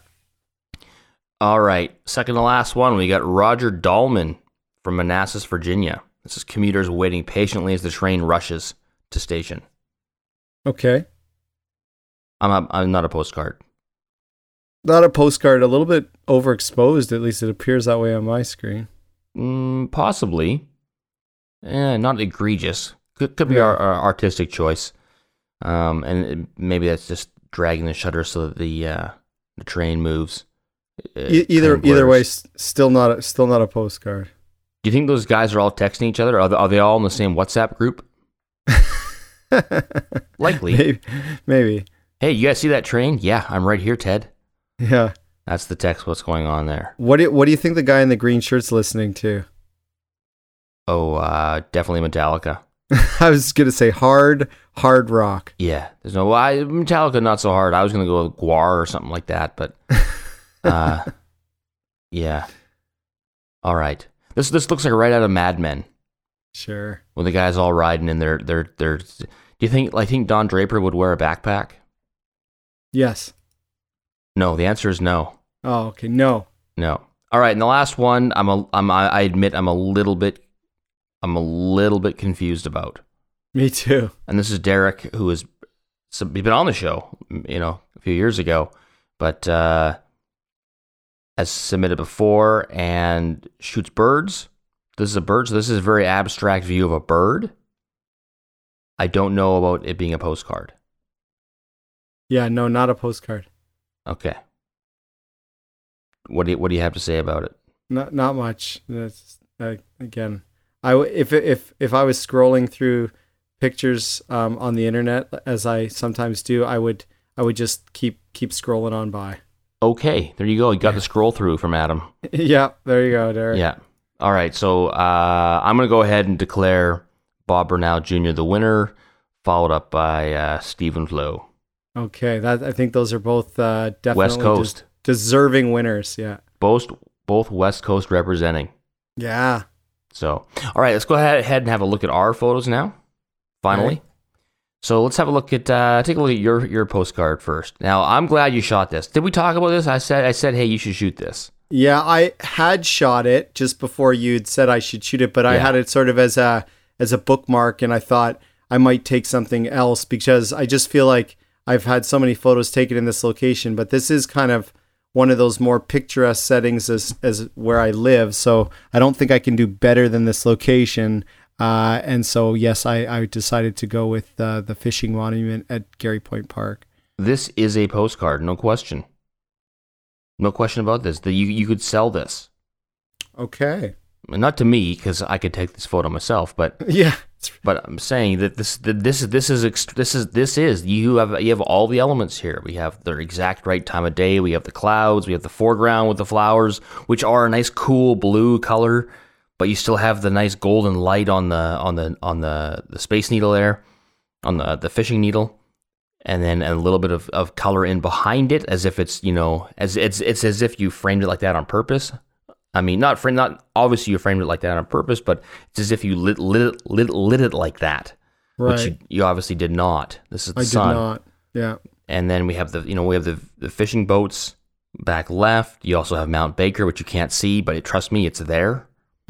All right. Second to last one, we got Roger Dahlman from Manassas, Virginia. This is commuters waiting patiently as the train rushes to station. Okay. I'm a, I'm not a postcard. Not a postcard. A little bit overexposed. At least it appears that way on my screen. Mm, possibly. Eh, not egregious. Could, could be Yeah. our, our artistic choice. Um, and it, maybe that's just dragging the shutter so that the uh, the train moves. Uh, E- either train either blurs. way, s- still not a, still not a postcard. Do you think those guys are all texting each other? Are they, are they all in the same WhatsApp group? Likely. Maybe, maybe. Hey, you guys see that train? Yeah, I'm right here, Ted. Yeah. That's the text. What's going on there? What do What do you think the guy in the green shirt's listening to? Oh, uh, definitely Metallica. I was gonna say hard, hard rock. Yeah, there's no I, Metallica. Not so hard. I was gonna go with Guar or something like that, but uh, yeah. All right. This this looks like right out of Mad Men. Sure. When the guys all riding in their their their. Do you think I think Don Draper would wear a backpack? Yes. No. The answer is no. Oh, okay. No. No. All right. And the last one, I'm a I'm I admit I'm a little bit I'm a little bit confused about. Me too. And this is Derek, who is he's been on the show, you know, a few years ago, but uh, has submitted before and shoots birds. This is a bird, so this is a very abstract view of a bird. I don't know about it being a postcard. Yeah, no, not a postcard. Okay. What do you, what do you have to say about it? Not not much. That's uh, again, I w- if if if I was scrolling through pictures um, on the internet, as I sometimes do, I would I would just keep keep scrolling on by. Okay, there you go. You got the scroll through from Adam. Yeah, there you go, Derek. Yeah. All right, so uh, I'm going to go ahead and declare Bob Bernal Junior the winner, followed up by uh, Stephen Flo. Okay, that I think those are both uh, definitely West Coast. des- deserving winners. Yeah. Both both West Coast representing. Yeah. So, all right, let's go ahead ahead and have a look at our photos now. Finally. Okay. So let's have a look at uh, take a look at your your postcard first. Now, I'm glad you shot this. Did we talk about this? I said I said, hey, you should shoot this. Yeah, I had shot it just before you'd said I should shoot it, but I Yeah. had it sort of as a as a bookmark, and I thought I might take something else because I just feel like I've had so many photos taken in this location, but this is kind of one of those more picturesque settings as as where I live, so I don't think I can do better than this location. Uh, and so, yes, I, I decided to go with uh, the fishing monument at Gary Point Park. This is a postcard, no question. No question about this. That you you could sell this. Okay. Not to me, because I could take this photo myself, but Yeah. but I'm saying that this that this is this is ext- this is this is you have you have all the elements here. We have the exact right time of day. We have the clouds. We have the foreground with the flowers, which are a nice cool blue color, but you still have the nice golden light on the on the on the, the Space Needle there, on the the fishing needle, and then a little bit of, of color in behind it, as if it's you know as it's it's as if you framed it like that on purpose. I mean, not frame, not obviously you framed it like that on purpose, but it's as if you lit lit lit, lit it like that, Right. which you, you obviously did not. This is the I sun. did not. Yeah. And then we have the you know we have the the fishing boats back left. You also have Mount Baker, which you can't see, but it, trust me, it's there.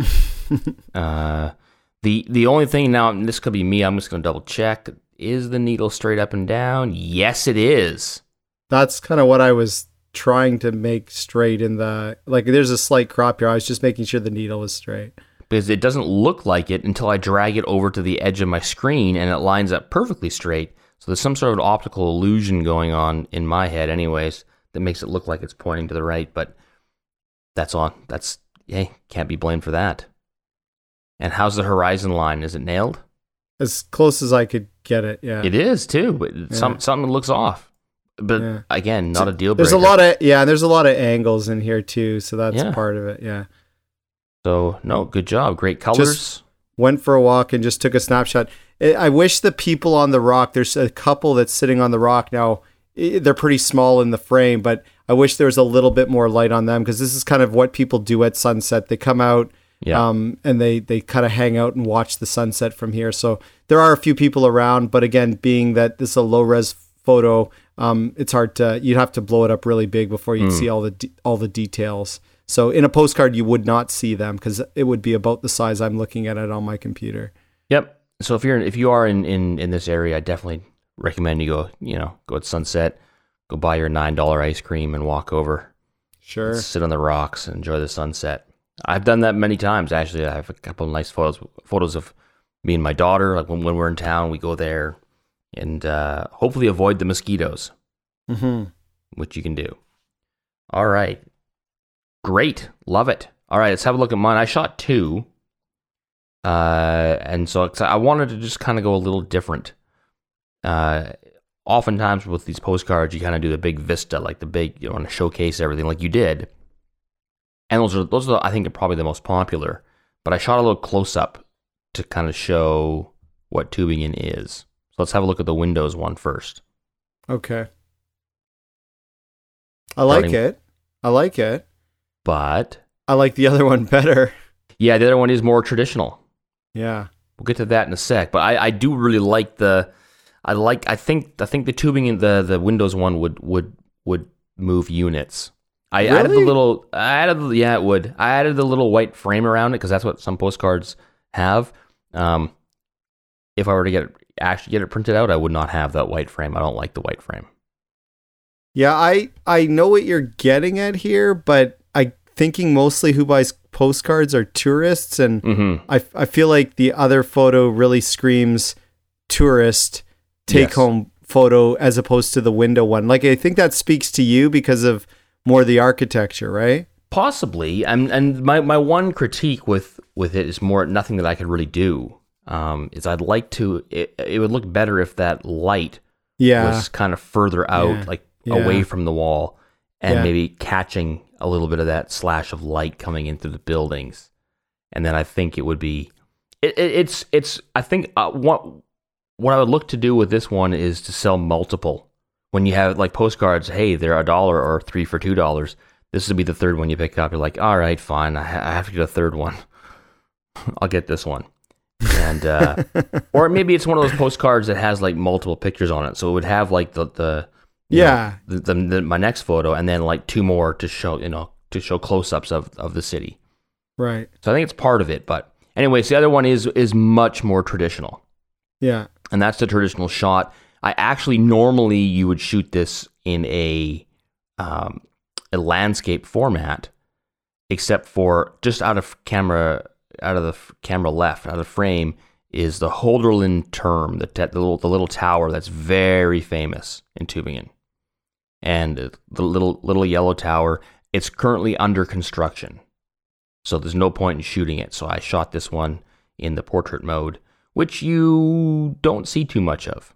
uh, the the only thing now, and this could be me, I'm just going to double check. Is the needle straight up and down? Yes, it is. That's kind of what I was trying to make straight in the, like, there's a slight crop here. I was just making sure the needle was straight. Because it doesn't look like it until I drag it over to the edge of my screen and it lines up perfectly straight. So there's some sort of optical illusion going on in my head anyways that makes it look like it's pointing to the right, but that's on. That's, hey, can't be blamed for that. And how's the horizon line? Is it nailed? As close as I could get it, yeah. It is too, but Yeah. some something looks off. But Yeah. again, not a deal breaker. There's a lot of, yeah, there's a lot of angles in here too, so that's Yeah. part of it, yeah. So no, good job, great colors. Just went for a walk and just took a snapshot. I I wish the people on the rock, there's a couple that's sitting on the rock now, i- they're pretty small in the frame, but I wish there was a little bit more light on them because this is kind of what people do at sunset. They come out Yeah. um, and they, they kind of hang out and watch the sunset from here. So there are a few people around, but again, being that this is a low res photo, um, it's hard to, you'd have to blow it up really big before you'd Mm. see all the, de- all the details. So in a postcard, you would not see them because it would be about the size I'm looking at it on my computer. Yep. So if you're if you are in, in, in this area, I definitely recommend you go you know go at sunset, go buy your nine dollar ice cream and walk over, Sure. sit on the rocks, and enjoy the sunset. I've done that many times actually. I have a couple of nice photos photos of me and my daughter. Like when when we're in town, we go there and uh, hopefully avoid the mosquitoes, Mm-hmm. which you can do. All right. Great. Love it. All right, let's have a look at mine. I shot two. Uh, and so 'cause I wanted to just kind of go a little different. Uh, oftentimes with these postcards, you kind of do the big vista, like the big, you want to showcase everything like you did. And those are, those are, I think, are probably the most popular. But I shot a little close up to kind of show what Tübingen is. So let's have a look at the Windows one first. Okay. I like Starting- it. I like it. But I like the other one better. yeah, the other one is more traditional. Yeah. We'll get to that in a sec. But I, I do really like the. I like. I think. I think the tubing in the, the Windows one would would would move units. I Really? added the little. I added. the- Yeah, it would. I added the little white frame around it because that's what some postcards have. Um, if I were to get it, actually get it printed out, I would not have that white frame. I don't like the white frame. Yeah, I I know what you're getting at here, but I thinking mostly who buys postcards are tourists, and Mm-hmm. I I feel like the other photo really screams tourist take Yes. home photo as opposed to the window one. Like I think that speaks to you because of more the architecture, right? Possibly, and and my, my one critique with, with it is more nothing that I could really do. Um, is I'd like to. It, it would look better if that light Yeah. was kind of further out, Yeah. like Yeah. away from the wall, and Yeah. maybe catching a little bit of that slash of light coming in through the buildings. And then I think it would be. It, it, it's it's. I think uh, what what I would look to do with this one is to sell multiple. When you have like postcards, hey, they're a dollar or three for two dollars. This would be the third one you pick up. You're like, all right, fine. I, ha- I have to get a third one. I'll get this one. And uh, or maybe it's one of those postcards that has like multiple pictures on it. So it would have like the the you Yeah. know, the, the, the my next photo, and then like two more to show you know to show close-ups of, of the city. Right. So I think it's part of it. But anyways, the other one is is much more traditional, Yeah. and that's the traditional shot. I actually normally you would shoot this in a um, a landscape format, except for just out of camera, out of the f- camera left, out of the frame is the Holderlin Term, the, te- the little the little tower that's very famous in Tübingen, and uh, the little little yellow tower. It's currently under construction, so there's no point in shooting it. So I shot this one in the portrait mode, which you don't see too much of.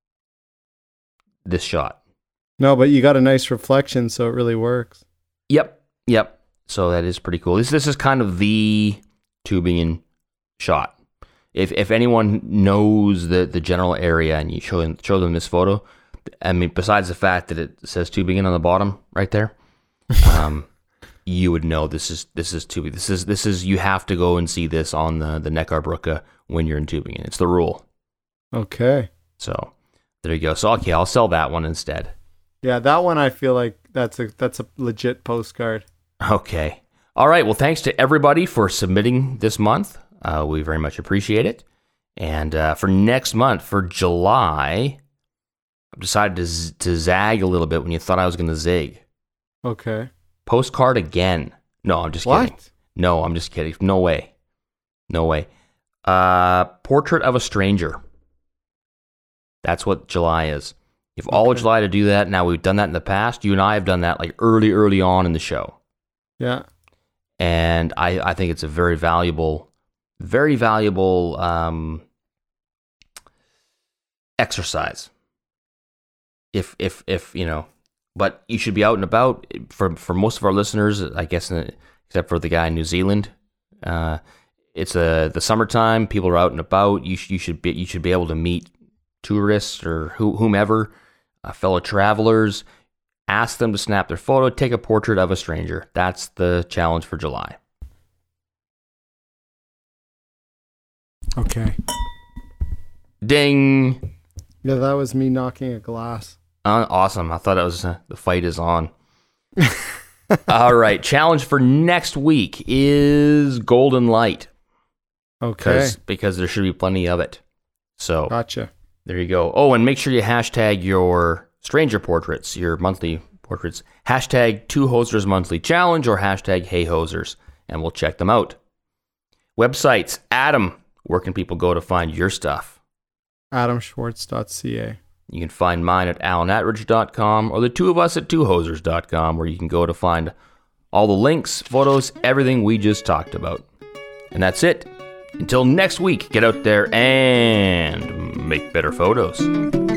This shot. No, but you got a nice reflection, so it really works. Yep, yep. So that is pretty cool. This this is kind of the Tübingen shot. If if anyone knows the, the general area and you show them, show them this photo, I mean, besides the fact that it says Tübingen on the bottom right there, um, you would know this is this is Tübingen. This is this is you have to go and see this on the the Neckarbrücke when you're in Tübingen. It's the rule. Okay. So there you go. So okay, I'll sell that one instead. Yeah, that one I feel like that's a that's a legit postcard. Okay. All right. Well, thanks to everybody for submitting this month. Uh, we very much appreciate it. And uh, for next month, for July, I've decided to, z- to zag a little bit when you thought I was going to zig. Okay. Postcard again. No, I'm just kidding. What? No, I'm just kidding. No way. No way. Uh, Portrait of a Stranger. That's what July is. If all of Okay. July to do that, now we've done that in the past. You and I have done that like early, early on in the show. Yeah. And I, I think it's a very valuable, very valuable um, exercise. If if if you know, but you should be out and about. For for most of our listeners, I guess, uh, except for the guy in New Zealand, uh, it's a the summertime. People are out and about. You sh- you should be you should be able to meet tourists or who, whomever, uh, fellow travelers. Ask them to snap their photo, take a portrait of a stranger. That's the challenge for July. Okay. Ding! Yeah, that was me knocking a glass. Uh, awesome. I thought it was uh, the fight is on. All right. Challenge for next week is golden light. Okay. Because there should be plenty of it. So Gotcha. there you go. Oh, and make sure you hashtag your stranger portraits, your monthly portraits. Hashtag Two Hosers Monthly Challenge or hashtag Hey Hosers, and we'll check them out. Websites. Adam, where can people go to find your stuff? adam schwartz dot c a. You can find mine at alan attridge dot com or the two of us at two hosers dot com, where you can go to find all the links, photos, everything we just talked about. And that's it. Until next week, get out there and make better photos.